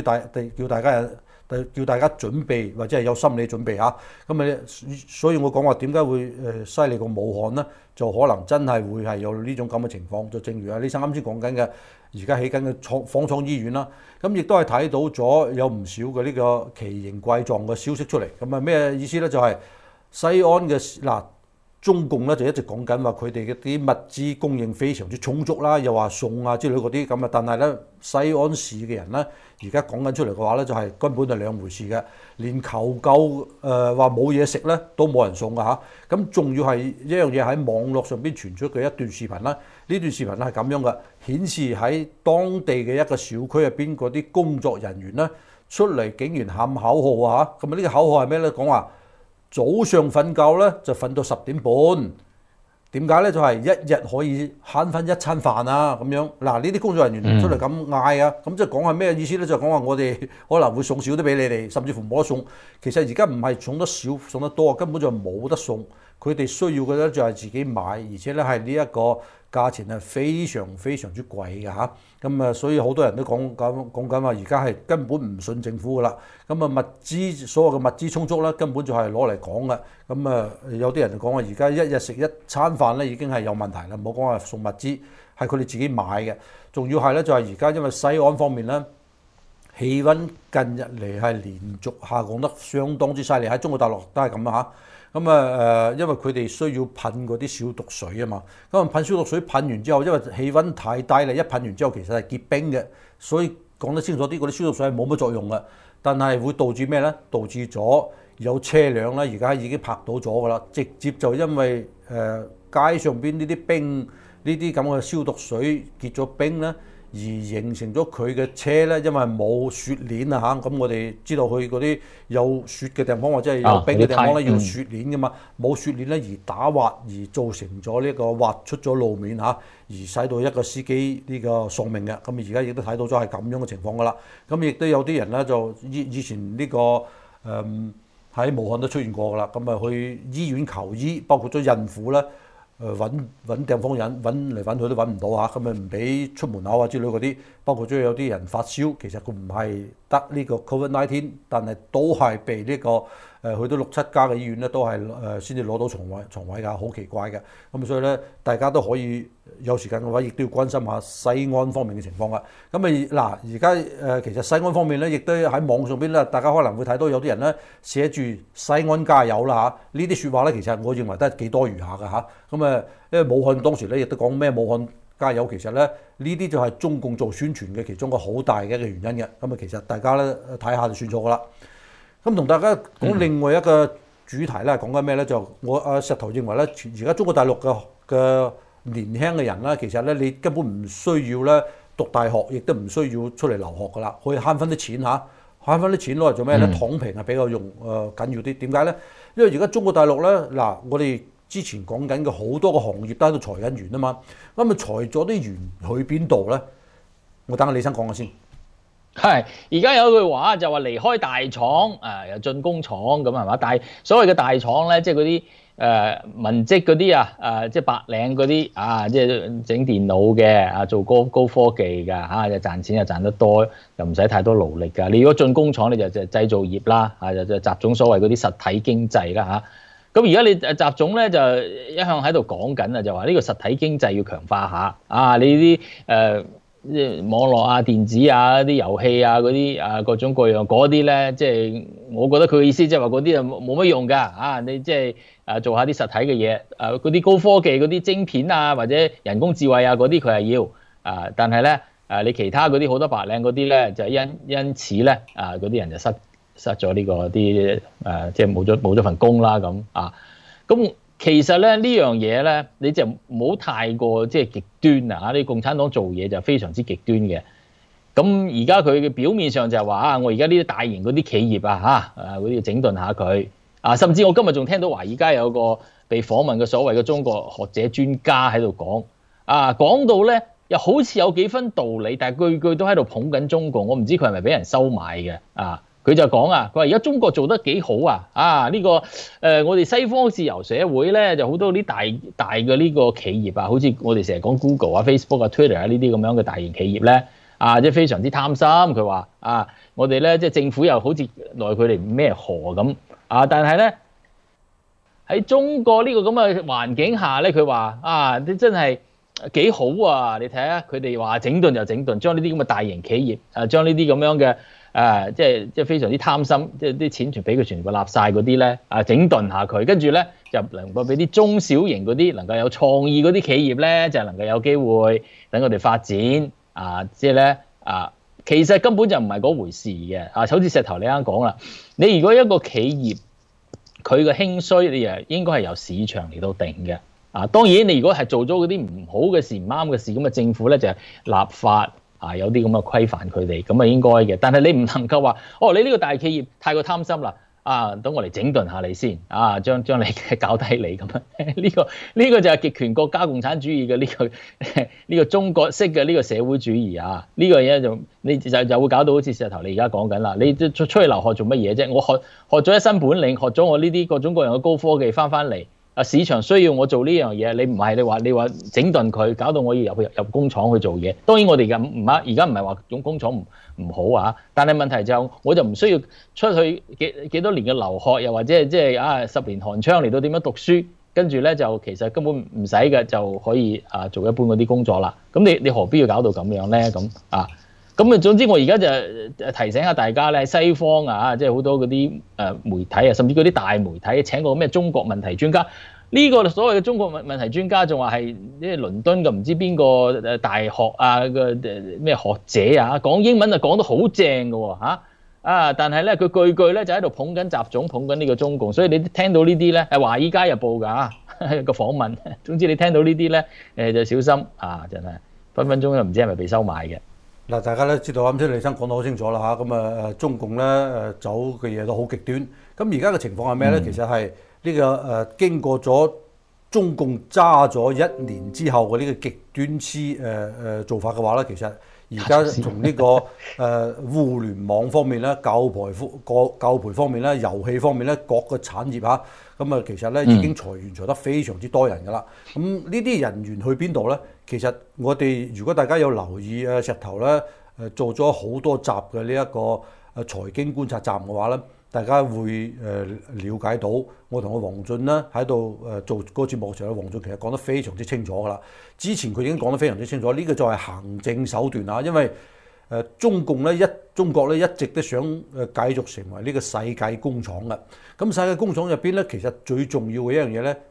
叫大家準備或者係有心理準備所以我講話點解會犀利過武漢呢？就可能真係會係有呢種咁嘅情況。就正如李生啱先講緊嘅，而家起緊嘅方艙醫院啦，咁亦都係睇到咗有唔少嘅呢個奇形怪狀嘅消息出嚟。咁咩意思呢？就係西安嘅中共咧就一直講緊話佢哋嘅啲物資供應非常之充足啦，又話餸之類嗰啲咁但係咧西安市嘅人咧而家講緊出嚟嘅話咧就係根本係兩回事嘅，連求救話冇嘢食咧都冇人送㗎嚇。咁仲要係一樣嘢喺網絡上邊傳出嘅一段視頻啦，呢段視頻咧係咁樣嘅，顯示喺當地嘅一個小區入邊嗰啲工作人員咧出嚟竟然喊口號咁呢個口號係咩咧？講話早上瞓覺咧就瞓到10點半，點解咧？就係一日可以慳翻一餐飯咁樣。嗱，呢啲工作人員出嚟咁嗌咁即係講係咩意思咧？就講話我哋可能會送少啲俾你哋，甚至乎冇得送。其實而家唔係送得少送得多，根本就冇得送。佢哋需要嘅咧就係自己買，而且咧係呢一個價錢係非常非常之貴嘅嚇。咁所以好多人都講緊話，而家係根本唔信政府噶啦。咁所有嘅物資充足咧，根本就係攞嚟講嘅。咁有啲人就講話，而家一日食一餐飯咧已經係有問題啦。唔好講話送物資，係佢哋自己買嘅。仲要係咧就係而家因為西安方面咧，氣温近日嚟係連續下降得相當之犀利，喺中國大陸都係咁啦嚇。因為佢哋需要噴嗰啲消毒水啊嘛，咁噴消毒水噴完之後，因為氣温太低啦，一噴完之後其實係結冰嘅，所以講得清楚啲，嗰啲消毒水係冇乜作用嘅，但係會導致咩呢？導致咗有車輛咧，而家已經拍到咗噶啦，直接就因為街上邊呢啲冰，呢啲咁嘅消毒水結咗冰咧，而形成咗佢嘅車咧，因為冇雪鏈咁我哋知道去嗰啲有雪嘅地方或者係有冰嘅地方咧，要雪鏈噶嘛，冇雪鏈咧而打滑而造成咗呢個滑出咗路面而使到一個司機呢個喪命嘅。咁而家亦都睇到咗係咁樣嘅情況噶啦。咁亦都有啲人咧就以前呢個喺武漢都出現過噶啦。咁去醫院求醫，包括咗孕婦咧。揾地方揾嚟揾去都揾唔到咁唔俾出門口之類嗰啲，包括咗有啲人發燒，其實佢唔係得呢個 COVID-19， 但係都係被呢個去到6-7家嘅醫院咧，都係先至攞到床位㗎，好奇怪嘅。咁所以咧，大家都可以有時間嘅話，亦都要關心下西安方面嘅情況㗎。咁而家其實西安方面咧，亦都喺網上邊咧，大家可能會睇到有啲人咧寫住西安加油啦呢啲説話咧，其實我認為都係幾多餘下㗎咁因為武漢當時咧亦都講咩武漢加油，其實咧呢啲就係中共做宣傳嘅其中一個好大嘅一個原因嘅。咁其實大家咧睇下就算數㗎啦。咁同大家講另外一個主題咧，講緊咩咧？就我石頭認為咧，而家中國大陸嘅年輕嘅人咧，其實咧你根本唔需要咧讀大學，亦都唔需要出嚟留學噶啦，可以慳翻啲錢慳翻啲錢攞嚟做咩咧？躺平係比較緊要啲。點解咧？因為而家中國大陸咧，嗱我哋之前講緊嘅好多個行業都喺度裁緊員啊嘛，咁啊裁咗啲員去邊度咧？我等下李生講下先。 係，而家有一句話就話離開大廠又進工廠咁係嘛？但係所謂嘅大廠咧，即係嗰啲文職嗰啲即係白領嗰啲即係整電腦嘅做高科技嘅就賺錢又賺得多，又唔使太多勞力㗎。你如果進工廠，你就製造業啦就習總所謂嗰啲實體經濟啦咁而家你習總咧就一向喺度講緊就話呢個實體經濟要強化下你啲網絡電子啲遊戲嗰啲各種各樣嗰啲咧，即係我覺得佢嘅意思即係話嗰啲冇乜用㗎你即係做下啲實體嘅嘢嗰啲高科技嗰啲晶片或者人工智慧嗰啲佢係要但係咧你其他嗰啲好多白領嗰啲咧就因此咧嗰啲人就失咗呢個啲即係冇咗份工啦咁咁。其實咧呢樣嘢咧，你就唔好太過即係極端你共產黨做嘢就非常之極端嘅。咁而家佢嘅表面上就係話我而家呢啲大型嗰啲企業嗰啲要整頓下佢甚至我今日仲聽到華爾街有個被訪問嘅所謂嘅中國學者專家喺度講講到咧又好似有幾分道理，但係句句都喺度捧緊中共。我唔知佢係咪俾人收買嘅佢就講佢話而家中國做得幾好呢個我哋西方自由社會咧就好多啲大嘅呢個企業好似我哋成日講 Google Facebook Twitter 呢啲咁樣嘅大型企業咧即係非常之貪心。佢話我哋咧即係政府又好似奈佢哋咩何咁但係咧喺中國呢個咁嘅環境下咧，佢話你真係幾好你睇下佢哋話整頓就整頓，將呢啲咁嘅大型企業將呢啲咁樣嘅即係非常之貪心，即係啲錢全俾佢全部立晒嗰啲咧整頓下佢，跟住咧就能夠俾啲中小型嗰啲能夠有創意嗰啲企業咧，就能夠有機會等佢哋發展即係咧其實根本就唔係嗰回事嘅好似石頭你啱講啦，你如果一個企業佢嘅興衰，你應該係由市場嚟到定嘅當然你如果係做咗嗰啲唔好嘅事、唔啱嘅事，咁政府咧就係立法有啲咁嘅規範佢哋，咁應該嘅。但係你唔能夠話你呢個大企業太過貪心啦等我嚟整頓下你先將你搞低你咁樣呢個就係極權國家共產主義嘅呢個中國式嘅呢個社會主義呢個嘢就你就會搞到好似石頭你而家講緊啦，你出去留學做乜嘢啫？我學咗一身本領，學咗我呢啲各種各樣嘅高科技翻嚟。市場需要我做呢樣嘢，你唔係你話整頓佢，搞到我要入工廠去做嘢。當然我哋而家唔係話種工廠唔好但係問題就我就唔需要出去幾多年嘅留學，又或者即係10年寒窗嚟到點樣讀書，跟住咧就其實根本唔使嘅就可以做一般嗰啲工作啦。咁你何必要搞到咁樣咧？咁總之我而家就提醒下大家咧，西方即係好多嗰啲媒體甚至嗰啲大媒體請個咩中國問題專家，呢個所謂嘅中國問題專家仲話係啲倫敦嘅唔知邊個大學嘅咩學者講英文講得好正嘅喎但係咧佢句句咧就喺度捧緊習總，捧緊呢個中共，所以你聽到呢啲咧係華爾街日報㗎個訪問。總之你聽到呢啲咧就小心真係分分鐘又唔知係咪被收買嘅。 嗱，大家都知道啱先李生講得好清楚啦咁中共咧走嘅嘢都好極端。咁而家嘅情況係咩咧？其實係呢個經過咗中共揸咗1年之後嘅呢個極端做法嘅話咧，其實而家從呢個互聯網方面咧、教培方面咧、遊戲方面咧，各個產業咁其實咧已經裁員裁得非常之多人㗎啦。咁呢啲人員去邊度咧？其實我哋如果大家有留意石頭咧做咗好多集嘅呢一個財經觀察站嘅話咧，大家會了解到我同黃俊咧喺度做嗰個節目嘅時候，黃俊其實講得非常之清楚㗎啦。之前佢已經講得非常之清楚，呢個就係行政手段因為中國咧一直都想繼續成為呢個世界工廠嘅。咁世界工廠入邊咧，其實最重要嘅一樣嘢咧，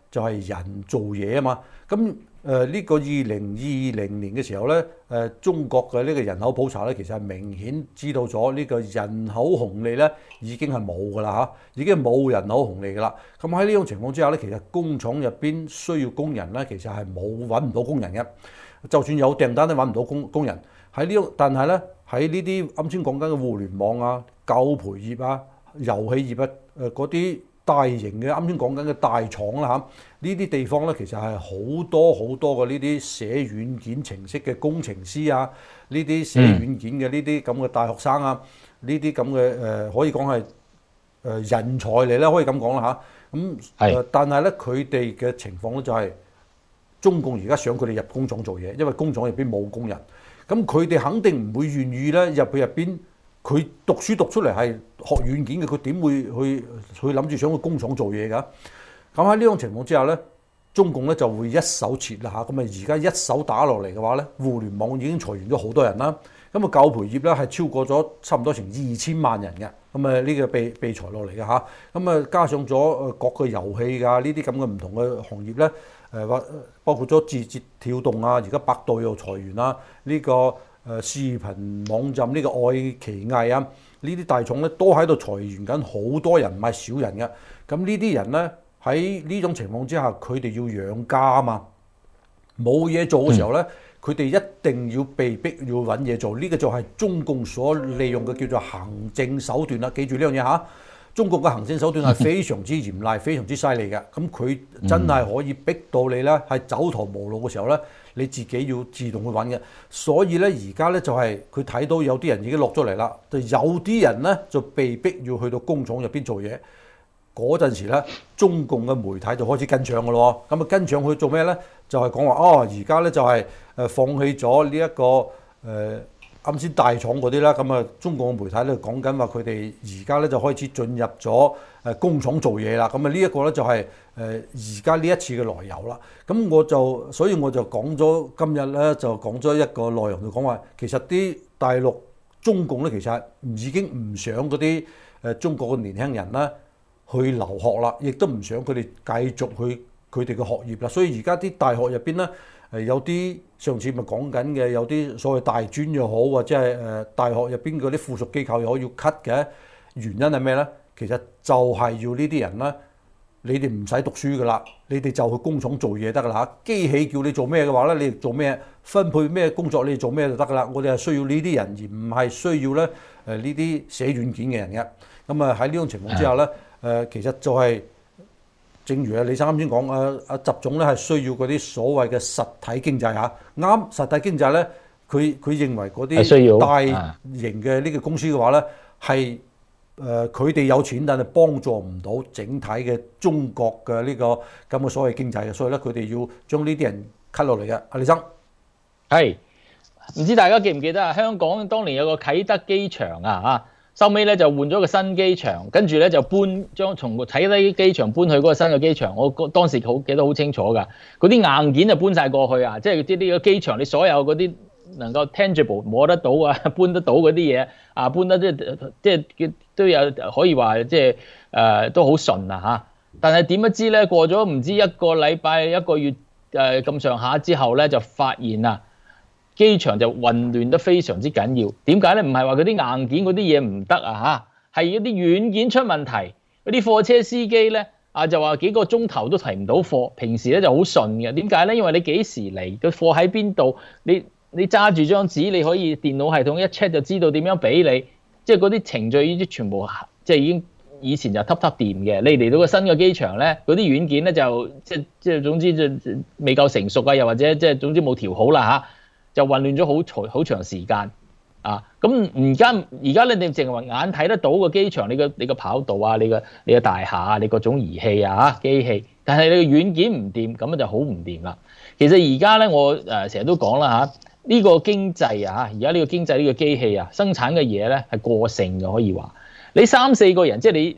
就係人做嘢啊嘛。咁呢個2020年嘅時候咧，中國嘅呢個人口普查咧，其實係明顯知道咗呢個人口紅利咧已經係冇㗎啦嚇，已經冇人口紅利㗎啦。咁喺呢種情況之下咧，其實工廠入邊需要工人咧，其實係揾唔到工人嘅。就算有訂單都揾唔到工人。喺呢種，但係咧喺呢啲啱先講緊嘅互聯網啊、教培業啊、遊戲業啊、嗰啲大型嘅啱先講緊嘅大廠啦嚇，呢啲地方咧其實係好多嘅呢啲寫軟件程式嘅工程師啊，呢啲寫軟件嘅呢啲咁嘅大學生啊，呢啲咁嘅可以講係人才嚟啦，可以咁講啦嚇。咁但係咧佢哋嘅情況咧就係中共而家想佢哋入工廠做嘢，因為工廠入邊冇工人。咁佢哋肯定唔會願意咧入去入邊，佢讀書讀出嚟係學軟件嘅，佢點會去諗住想去工廠做嘢㗎？咁喺呢種情況之下咧，中共咧就會一手切啦嚇。咁而家一手打落嚟嘅話咧，互聯網已經裁員咗好多人啦。咁教培業咧係超過咗差唔多成2000萬人嘅。咁呢個被裁落嚟嘅嚇。咁加上咗各個遊戲㗎呢啲咁嘅唔同嘅行業咧。包括咗字節跳動啊，而家百度又裁員啦，呢個視頻網站呢個愛奇藝啊，呢啲大廠咧都喺度裁員緊，好多人唔係少人嘅。咁呢啲人咧喺呢種情況之下，佢哋要養家啊嘛，冇嘢做嘅時候咧，佢哋一定要被逼要揾嘢做，呢個就係中共所利用嘅叫做行政手段啦。記住呢樣嘢嚇。中國嘅行政手段係非常之嚴厲、非常之犀利嘅。咁佢真係可以逼到你咧，係走投無路嘅時候咧，你自己要自動去揾嘅。所以咧，而家咧就係佢睇到有啲人已經落咗嚟啦，就有啲人咧就被逼要去到工廠入邊做嘢。嗰陣時咧，中共嘅媒體就開始跟搶嘅咯。咁跟搶去做咩咧？就係講話而家咧就係放棄咗呢一個啱先大廠嗰啲啦，咁中國嘅媒體咧講緊話佢哋而家咧就開始進入咗工廠做嘢啦，咁呢一個咧就係而家呢一次嘅來由啦。咁所以我就講咗今日咧就講咗一個內容，就講話其實啲大陸中共咧其實已經唔想嗰啲中國嘅年輕人咧去留學啦，亦都唔想佢哋繼續去佢哋嘅學業啦。所以而家啲大學入邊咧有啲上次咪講緊嘅，有啲所謂大專又好，或者係大學入邊嗰啲附屬機構又好要 cut 嘅原因係咩咧？其實就係要呢啲人咧，你哋唔使讀書噶啦，你哋就去工廠做嘢得噶啦嚇。機器叫你做咩嘅話咧，你哋做咩分配咩工作，你哋做咩就得噶啦。我哋係需要呢啲人，而唔係需要咧呢啲寫軟件嘅人嘅。咁喺呢種情況之下咧，其實就係、正如李生啱先講，阿習總咧係需要嗰啲所謂嘅實體經濟嚇。啱實體經濟咧，佢認為嗰啲大型嘅呢個公司嘅話咧，係佢哋有錢，但係幫助唔到整體嘅中國嘅呢個咁嘅所謂經濟嘅，所以咧佢哋要將呢啲人 cut 落嚟嘅。阿李生， 係唔知大家記唔記得啊？香港當年有個啟德機場啊收尾咧就換咗個新機場，跟住咧就將從啟德機場搬去嗰個新嘅機場。我當時記得好清楚㗎，嗰啲硬件就搬晒過去啊，即係呢個機場你所有嗰啲能夠 tangible 摸得到啊、搬得到嗰啲嘢啊，搬得即係都有可以話即係都好順啊嚇。但係點不知咧，過咗唔知一個禮拜一個月咁上下之後咧，就發現啊〜機場就混亂得非常之緊要，點解咧？唔係話嗰啲硬件嗰啲嘢唔得啊嚇，係一啲軟件出問題。嗰啲貨車司機咧就話幾個鐘頭都提唔到貨，平時咧就好順嘅。點解咧？因為你幾時嚟，個貨喺邊度，你揸住張紙，你可以電腦系統一 check 就知道點樣俾你，即係嗰啲程序呢啲全部即係已經以前就揼掂嘅。你嚟到個新嘅機場咧，嗰啲軟件咧就即係總之就未夠成熟啊，又或者即係總之冇調好啦嚇。就混亂咗好長時間啊！咁而家你哋淨係話眼睇得到個機場，你個跑道啊，你個大廈啊，你各種儀器啊機器，但係你個軟件唔掂，咁就好唔掂啦。其實而家咧，我成日都講啦嚇，呢個經濟啊，而家呢個經濟呢個機器啊，生產嘅嘢咧係過剩嘅，可以話你3-4個人，即係你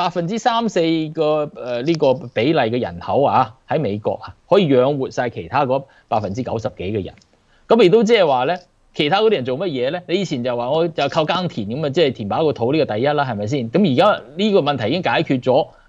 3-4個呢個比例嘅人口啊，喺美國啊，可以養活晒其他嗰90幾嘅人。咁亦都即係話咧，其他嗰啲人做乜嘢咧？你以前就話我就靠耕田咁啊，即係填飽個肚，呢個第一啦，係咪先？咁而家呢個問題已經解決咗，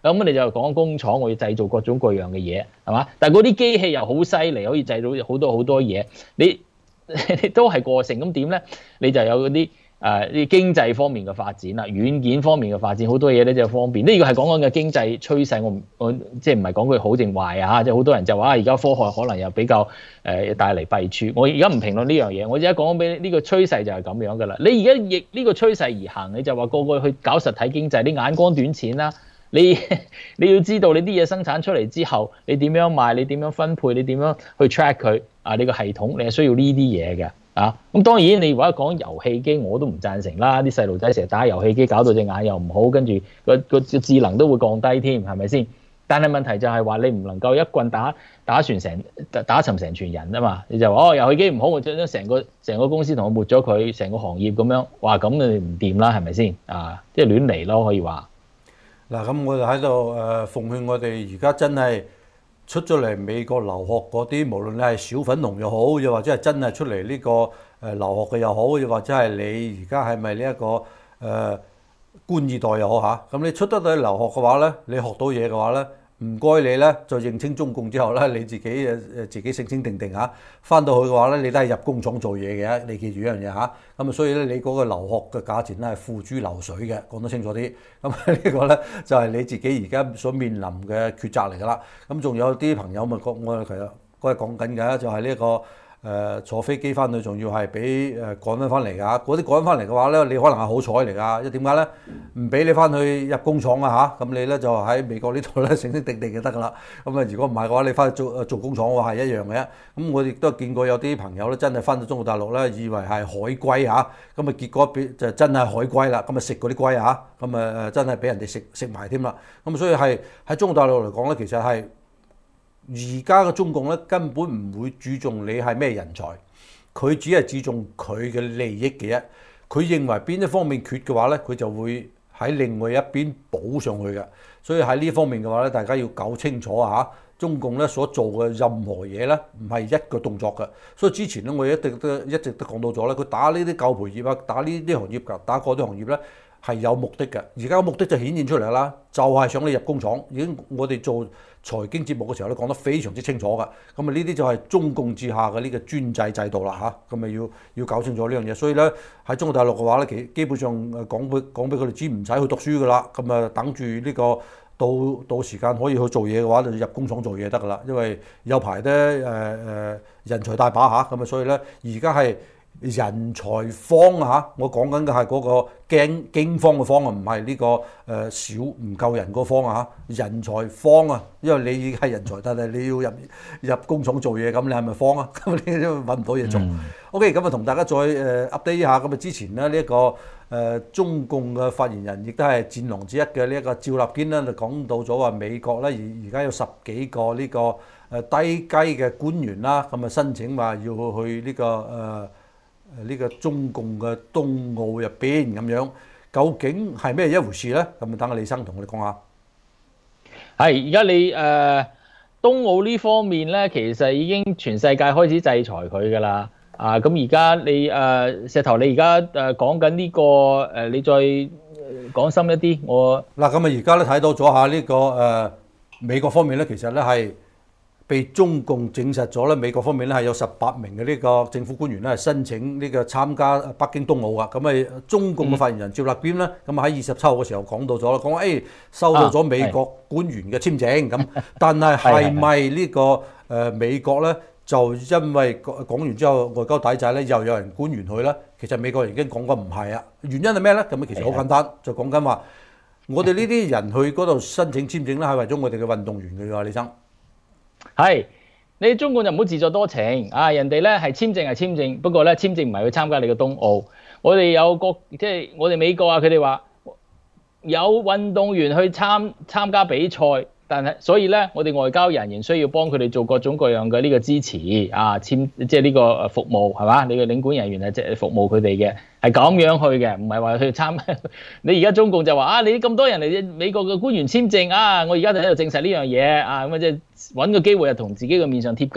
咁你就講工廠，我要製造各種各樣嘅嘢，係嘛？但係嗰啲機器又好犀利，可以製造好多嘢，你都係過剩，咁點咧？你就有嗰啲啲經濟方面嘅發展啦，軟件方面嘅發展，好多嘢咧就方便。呢個係講緊嘅經濟趨勢，我即係唔係講佢好定壞啊？即係好多人就話而家科學可能又比較帶嚟弊處。我而家唔評論呢樣嘢，我而家講俾呢個趨勢就係咁樣噶啦。你而家逆呢個趨勢而行，你就話個個去搞實體經濟，你眼光短淺啦。你要知道你啲嘢生產出嚟之後，你點樣賣，你點樣分配，你點樣去 track 佢啊？你個系統你係需要呢啲嘢嘅。咁當然你如果講遊戲機，我都唔贊成啦。啲細路仔成日打遊戲機，搞到隻眼又唔好，跟住個智能都會降低添，係咪先？但係問題就係話你唔能夠一棍打沉成全人啊嘛。你就話遊戲機唔好，我將成個公司同我抹咗佢，成個行業咁樣，哇咁你唔掂啦，係咪先？即係亂嚟咯，可以話。 嗱，咁我就喺度奉勸我哋而家真係出咗嚟美國留學嗰啲，無論你係小粉紅又好，又或者係真係出嚟呢個留學嘅又好，又或者係你而家係咪呢一個官二代又好嚇，咁你出得到去留學嘅話咧，你學到嘢嘅話咧，唔該你咧就認清中共之後咧，你自己醒醒定定嚇，翻到去嘅話咧，你都係入工廠做嘢嘅，你記住一樣嘢嚇。咁所以咧你嗰個留學嘅價錢咧係付諸流水嘅，講得清楚啲。咁呢個咧就係你自己而家所面臨嘅抉擇嚟㗎啦。咁仲有啲朋友咪講，我其實嗰日講緊嘅就係呢個。坐飛機翻去仲要係俾趕翻嚟㗎，嗰啲趕翻嚟嘅話咧，你可能係好彩嚟㗎，因為點解咧？唔俾你翻去入工廠啊嚇，咁你咧就喺美國呢度咧醒醒定定就得㗎啦。咁如果唔係嘅話，你翻去做工廠嘅話係一樣嘅。咁我亦都見過有啲朋友咧，真係翻到中國大陸咧，以為係海龜嚇，咁結果就真係海龜啦，咁食嗰啲龜嚇，咁真係俾人哋食埋添啦。咁所以係喺中國大陸嚟講咧，其實係。而家嘅中共咧根本唔會注重你係咩人才，佢只係注重佢嘅利益嘅啫。佢認為邊一方面缺嘅話咧，佢就會喺另外一邊補上去嘅。所以喺呢方面嘅話咧，大家要搞清楚嚇，中共咧所做嘅任何嘢咧，唔係一個動作嘅。所以之前咧，我一直都講到咗咧，佢打呢啲教培業啊，打呢啲行業㗎，打嗰啲行業咧係有目的嘅。而家個目的就顯現出嚟啦，就係想你入工廠。已經我哋做財經節目嘅時候咧講得非常之清楚㗎，咁啊呢啲就係中共治下嘅呢個專制制度啦嚇，咁啊要搞清楚呢樣嘢。所以咧喺中國大陸嘅話咧，基本上講俾佢哋知，唔使去讀書㗎啦，咁啊等住呢個到時間可以去做嘢嘅話，就入工廠做嘢得㗎啦。因為有排咧人才大把嚇，咁啊所以咧而家係。人才荒啊！我講緊嘅係嗰個驚荒嘅荒啊，唔係呢個少唔夠人個荒啊！人才荒啊，因為你已經係人才，但係你要入工廠做嘢，咁你係咪荒啊？咁你都揾唔到嘢做。OK， 咁啊同大家再update 一下，咁啊之前咧呢一個中共嘅發言人，亦都係戰狼之一嘅呢一個趙立堅咧，就講到咗話美國咧而家有10幾個呢個低雞嘅官員啦，咁啊申請話要去呢個呢個中共嘅冬奧入邊咁樣，究竟係咩一回事咧？咁啊，等阿李生同我哋講下。 係而家你冬奧呢方面咧，其實已經全世界開始制裁佢㗎啦。咁而家你石頭，你而家講緊呢個你再講深一啲，我嗱咁啊，而家咧睇到咗下呢個美國方面咧，其實咧係。被中共證實咗咧，美國方面咧係有18名嘅呢個政府官員咧係申請呢個參加北京冬奧噶。咁中共嘅發言人趙立堅咧，咁喺27號嘅時候講到咗啦，講話收到咗美國官員嘅簽證咁，但係咪呢個美國咧就因為講完之後外交抵制咧，又有人官員去咧？其實美國人已經講過唔係啊，原因係咩咧？咁其實好簡單，就講緊話我哋呢啲人去嗰度申請簽證咧，係為咗我哋嘅運動員嘅喎，李生。 係你中共就唔好自作多情啊！人哋咧係簽證，不過咧簽證唔係去參加你個冬奧。我哋有個即係我哋美國啊，佢哋話有運動員去參加比賽，但係所以咧，我哋外交人員需要幫佢哋做各種各樣嘅呢個支持啊，即係呢個服務係嘛？你嘅領館人員係即係服務佢哋嘅，係咁樣去嘅，唔係話去參。你而家中共就話你咁多人嚟美國嘅官員簽證啊，我而家就喺度證實呢樣嘢啊，咁即係揾個機會啊，同自己嘅面上貼金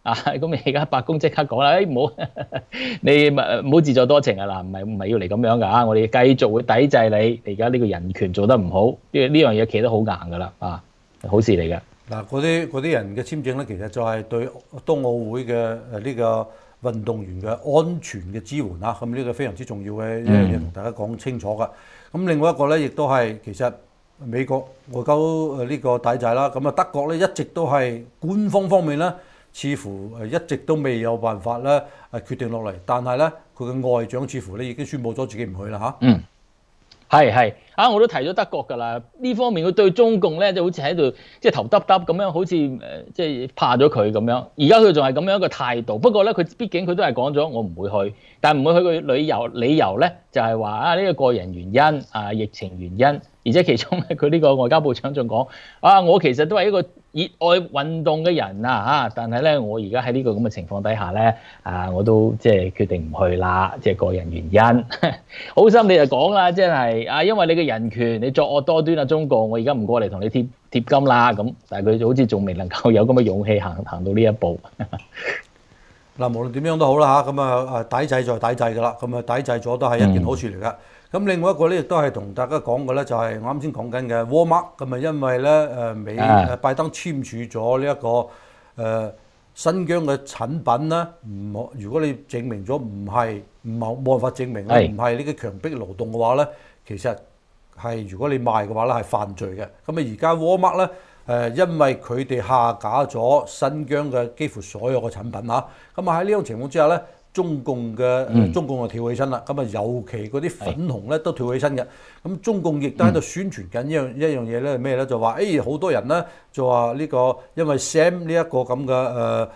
咁你而家白宮即刻講啦，唔好你唔好自作多情啊嗱，唔係要嚟咁樣㗎，我哋繼續會抵制你而家呢個人權做得唔好，呢樣嘢企得好硬㗎啦好事嚟嘅。 嗱，嗰啲人嘅簽證咧，其實就係對冬奧會嘅呢個運動員嘅安全嘅支援啊，咁呢個非常之重要嘅一樣嘢，同大家講清楚㗎。咁另外一個咧，亦都係其實美國外交呢個抵制啦，咁啊德國咧一直都係官方面咧，似乎一直都未有辦法咧決定落嚟，但係咧佢嘅外長似乎咧已經宣佈咗自己唔去啦嚇。 係我都提咗德國㗎啦，呢方面佢對中共咧就好似喺度即係頭耷耷咁樣，好似即係怕咗佢咁樣。而家佢仲係咁樣一個態度，不過咧佢畢竟佢都係講咗我唔會去，但係唔會去嘅理由咧就係話呢個個人原因疫情原因，而且其中咧佢呢個外交部長仲講我其實都係一個熱愛運動嘅人但係咧我而家喺呢個咁嘅情況底下咧我都即係決定唔去啦，即係個人原因。好心你就講啦，即係因為你嘅人權，你作惡多端啊中共，我而家唔過嚟同你貼金啦咁，但係佢好似仲未能夠有咁嘅勇氣行到呢一步。 嗱，無論點樣都好啦嚇，咁抵制就抵制㗎啦，咁抵制咗都係一件好事嚟㗎。咁另外一個咧，亦都係同大家講嘅咧，就係我啱先講緊嘅 Walmart，咁因為咧拜登簽署咗呢一個新疆嘅產品咧，如果你證明咗冇辦法證明咧，唔係呢個強迫勞動嘅話咧，其實係如果你賣嘅話咧係犯罪嘅。咁而家 Walmart 咧因為佢哋下架咗新疆嘅幾乎所有嘅產品嚇，咁喺呢種情況之下咧，中共就跳起身啦，咁尤其嗰啲粉紅咧都跳起身嘅。咁中共亦都喺度宣傳緊一樣嘢咧，咩咧就話好多人咧就話呢個因為 Sam 呢一個咁嘅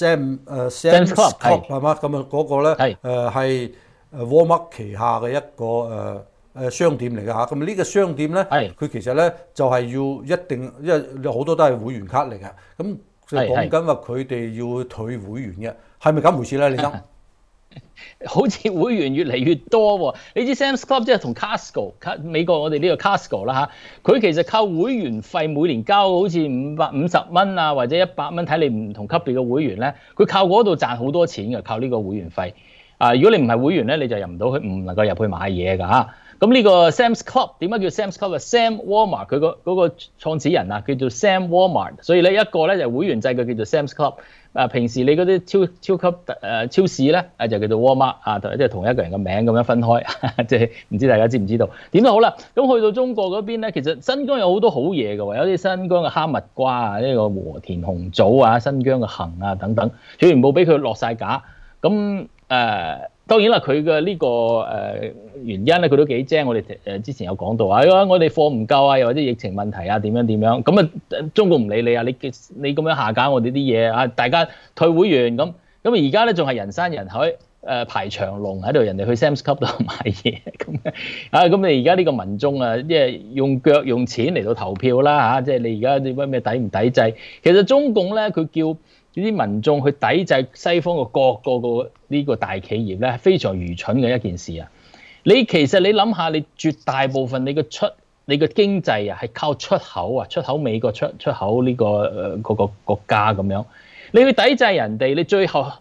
Sam's Club 係嘛，咁嗰個咧係Walmart 旗下嘅一個商店嚟㗎嚇，咁呢個商店咧，佢其實咧就係要一定，因為有好多都係會員卡嚟嘅，咁就講緊話佢哋要退會員嘅，係咪咁回事咧？李生？ 好似會員越嚟越多喎，你知 Sam's Club 即係同 Costco 美國我哋呢個 Costco 啦嚇，佢其實靠會員費每年交好似550蚊或者100蚊，睇你唔同級別嘅會員咧，佢靠嗰度賺好多錢嘅，靠呢個會員費。如果你唔係會員咧，你就入唔到去，唔能夠入去買嘢㗎嚇。咁呢個 Sam's Club 點解叫 Sam's Club Sam Walmart 佢嗰個創始人叫做 Sam Walmart， 所以咧一個咧就會員制嘅叫做 Sam's Club。平時你嗰啲超級超市咧就叫做 Walmart 即係同一個人嘅名咁樣分開，即係唔知大家知唔知道？點都好啦，咁去到中國嗰邊咧，其實新疆有好多好嘢嘅喎，有啲新疆嘅哈密瓜呢個和田紅棗新疆嘅杏等等，全部俾佢落晒架。咁當然啦，佢嘅呢個原因咧，佢都幾精。我哋之前有講到我哋貨唔夠又或者疫情問題點樣咁中國唔理你你咁樣下架我哋啲嘢大家退會員咁而家咧仲係人山人海排長龍喺度，人哋去 Sam's Club 度買嘢咁你而家呢個民眾即係用腳用錢嚟到投票啦即係你而家咩抵唔抵制？其實中共咧佢叫呢啲民眾去抵制西方嘅各個呢個大企業咧，係非常愚蠢嘅一件事其實你諗下，你絕大部分你嘅經濟係靠出口出口美國出口呢個各個國家咁樣，你去抵制人哋，你最後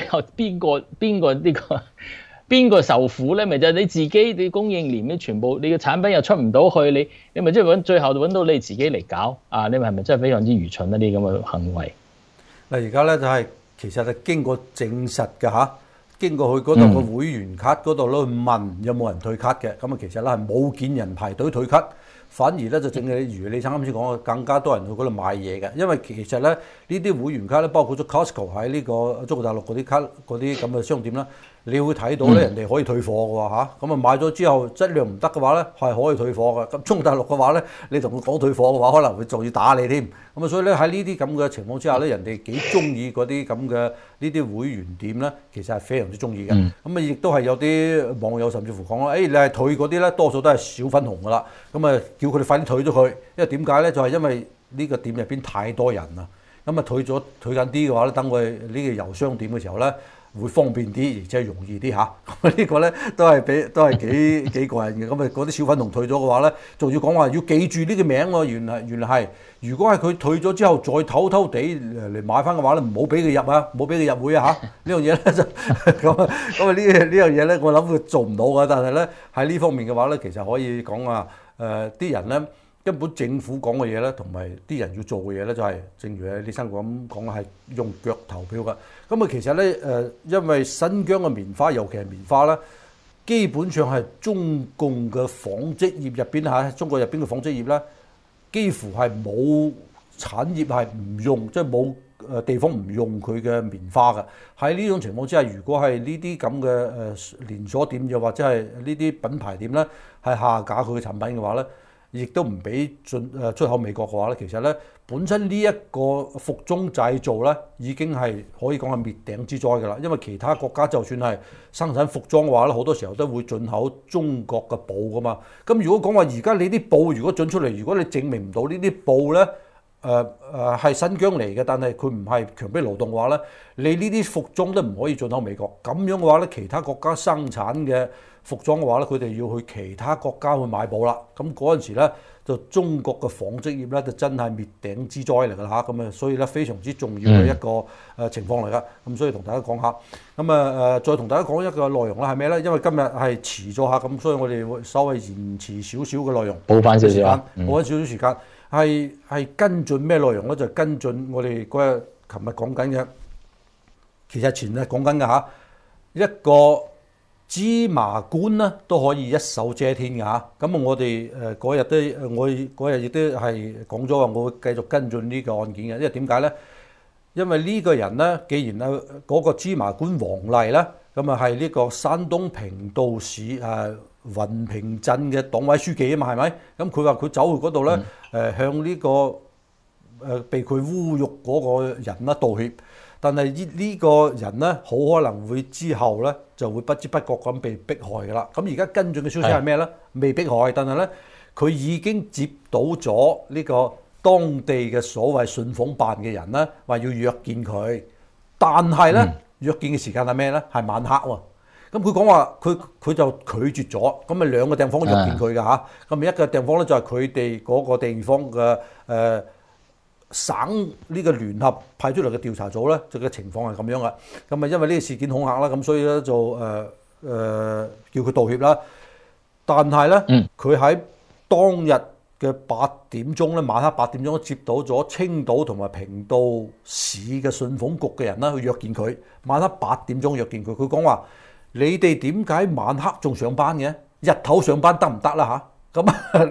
邊個受苦咧？咪就係你自己，你供應鏈全部你嘅產品又出唔到去，你咪即係最後揾到你自己嚟搞你係咪真係非常之愚蠢呢啲咁嘅行為？ 嗱，而家咧就係其實係經過證實嘅嚇，經過去嗰度嘅會員卡嗰度咧去問有冇人退卡嘅，咁其實咧係冇見人排隊退卡，反而咧就正係如你啱先講嘅，更加多人去嗰度買嘢嘅，因為其實咧呢啲會員卡咧包括咗 Costco 喺呢個中國大陸嗰啲卡嗰啲咁嘅商店啦，你會睇到咧人哋可以退貨嘅喎嚇，咁買咗之後質量唔得嘅話咧係可以退貨嘅，咁中國大陸嘅話咧你同佢講退貨嘅話可能會仲要打你添，咁所以咧喺呢啲咁嘅情況之下咧，人哋幾中意嗰啲咁嘅呢啲會員店咧，其實係非常之中意嘅，咁亦都係有啲網友甚至乎講啦，你係退嗰啲咧多數都係小粉紅噶啦，咁叫佢哋快啲退咗佢，因為點解咧？就係因為呢個店入邊太多人啦。 咁啊退緊啲嘅話咧，等我哋呢個郵箱點嘅時候咧，會方便啲，而且容易啲嚇。咁呢個咧都係幾過癮嘅。咁啊嗰啲小粉紅退咗嘅話咧，仲要講話要記住呢個名喎。原來係，如果係佢退咗之後再偷偷地嚟買翻嘅話咧，唔好俾佢入啊，唔好俾佢入會啊嚇。呢樣嘢咧就咁啊呢樣嘢咧，我諗佢做唔到嘅。但係咧喺呢方面嘅話咧，其實可以講話啲人咧。根本政府講嘅嘢咧，同埋啲人要做嘅嘢咧，就係正如李生咁講，係用腳投票嘅。咁啊，其實咧因為新疆嘅棉花，尤其係棉花咧，基本上係中共嘅紡織業入邊嚇，中國入邊嘅紡織業咧，幾乎係冇產業係唔用，即係冇地方唔用佢嘅棉花嘅。喺呢種情況之下，如果係呢啲咁嘅連鎖店，又或者係呢啲品牌店咧，係下架佢嘅產品嘅話咧，亦都唔俾出口美國嘅話咧，其實咧本身呢一個服裝製造咧已經係可以講係滅頂之災㗎啦。因為其他國家就算係生產服裝嘅話咧，好多時候都會進口中國嘅布㗎嘛。咁如果講話而家你啲布如果進出嚟，如果你證明唔到呢啲布咧係新疆嚟嘅，但係佢唔係強迫勞動嘅話咧，你呢啲服裝都唔可以進口美國。咁樣嘅話咧，其他國家生產嘅服裝嘅話咧，佢哋要去其他國家去買布啦。咁嗰陣時咧，就中國嘅紡織業咧就真係滅頂之災嚟㗎啦嚇。咁啊，所以咧非常之重要嘅一個情況嚟㗎。咁所以同大家講下。咁啊再同大家講一個內容啦，係咩咧？因為今日係遲咗下，咁所以我哋會稍微延遲少少嘅內容， 補翻少少啊， 補翻少少時間。係跟進咩內容咧？就跟進我哋嗰日琴日講緊嘅，其實前日講緊嘅嚇，一個芝麻官咧都可以一手遮天嘅嚇。咁我哋嗰日都我嗰日亦都係講咗話，我會繼續跟進呢個案件嘅。因為點解咧？因為呢個人咧，既然啊嗰個芝麻官王麗咧，咁啊係呢個山東平度市雲平鎮嘅黨委書記啊嘛，係咪？咁佢話佢走去嗰度咧，向呢個被佢侮辱嗰個人啦道歉，但係呢個人咧好可能會之後咧就會不知不覺咁被迫害㗎啦。咁而家跟進嘅消息係咩咧？未迫害，但係咧佢已經接到咗呢個當地嘅所謂信訪辦嘅人咧，話要約見佢，但係咧約見嘅時間係咩咧？係晚黑喎。咁佢講話佢就拒絕咗，咁咪兩個地方約見佢㗎嚇。咁一個地方咧就係佢哋嗰個地方嘅省呢個聯合派出嚟嘅調查組咧，就嘅情況係咁樣嘅。咁啊因為呢個事件恐嚇啦，咁所以咧就叫佢道歉啦。但係咧佢喺當日嘅8點鐘咧，晚黑8點鐘接到咗青島同埋平度市嘅信訪局嘅人啦，去約見佢。晚黑8點鐘約見佢，佢講話：你哋點解晚黑仲上班嘅？日頭上班得唔得啦嚇？咁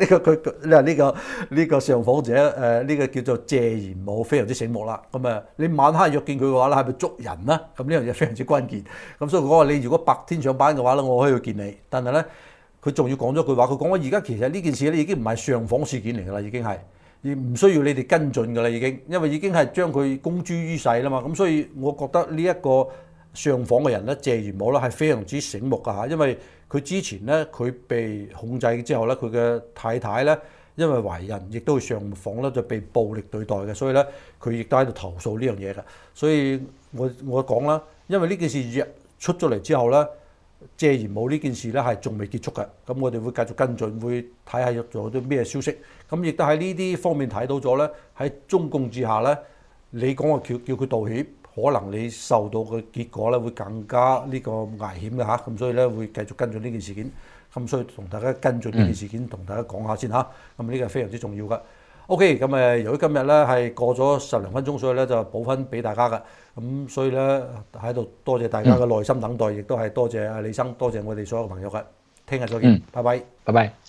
呢個上訪者呢個叫做謝賢武，非常之醒目啦。咁啊，你晚黑約見佢嘅話咧，係咪捉人啦？咁呢樣嘢非常之關鍵。咁所以講話你如果白天上班嘅話咧，我可以去見你。但係咧，佢仲要講咗句話，佢講話而家其實呢件事咧已經唔係上訪事件嚟㗎啦，已經係唔需要你哋跟進㗎啦，已經，因為已經係將佢公諸於世啦嘛。咁所以我覺得呢一個上訪嘅人咧，謝賢武咧係非常之醒目㗎嚇，因為佢之前咧佢被控制之後咧，佢嘅太太咧因為懷孕，亦都會上訪咧就被暴力對待嘅，所以咧佢亦都喺度投訴呢樣嘢㗎。所以我講啦，因為呢件事出咗嚟之後咧，謝賢武呢件事咧係仲未結束嘅，咁我哋會繼續跟進，會睇下有啲咩消息。咁亦都喺呢啲方面睇到咗咧，喺中共之下咧，你講話叫佢道歉，可能你受到嘅結果咧會更加呢個危險嘅嚇，咁所以咧會繼續跟進呢件事件，咁所以同大家跟進呢件事件，同大家講下先嚇，咁呢個係非常之重要嘅。OK， 咁由於今日咧係過咗10零分鐘，所以咧就補翻俾大家嘅，咁所以咧喺度多謝大家嘅耐心等待，亦都係多謝阿李生，多謝我哋所有嘅朋友嘅，聽日再見，拜拜， 拜拜。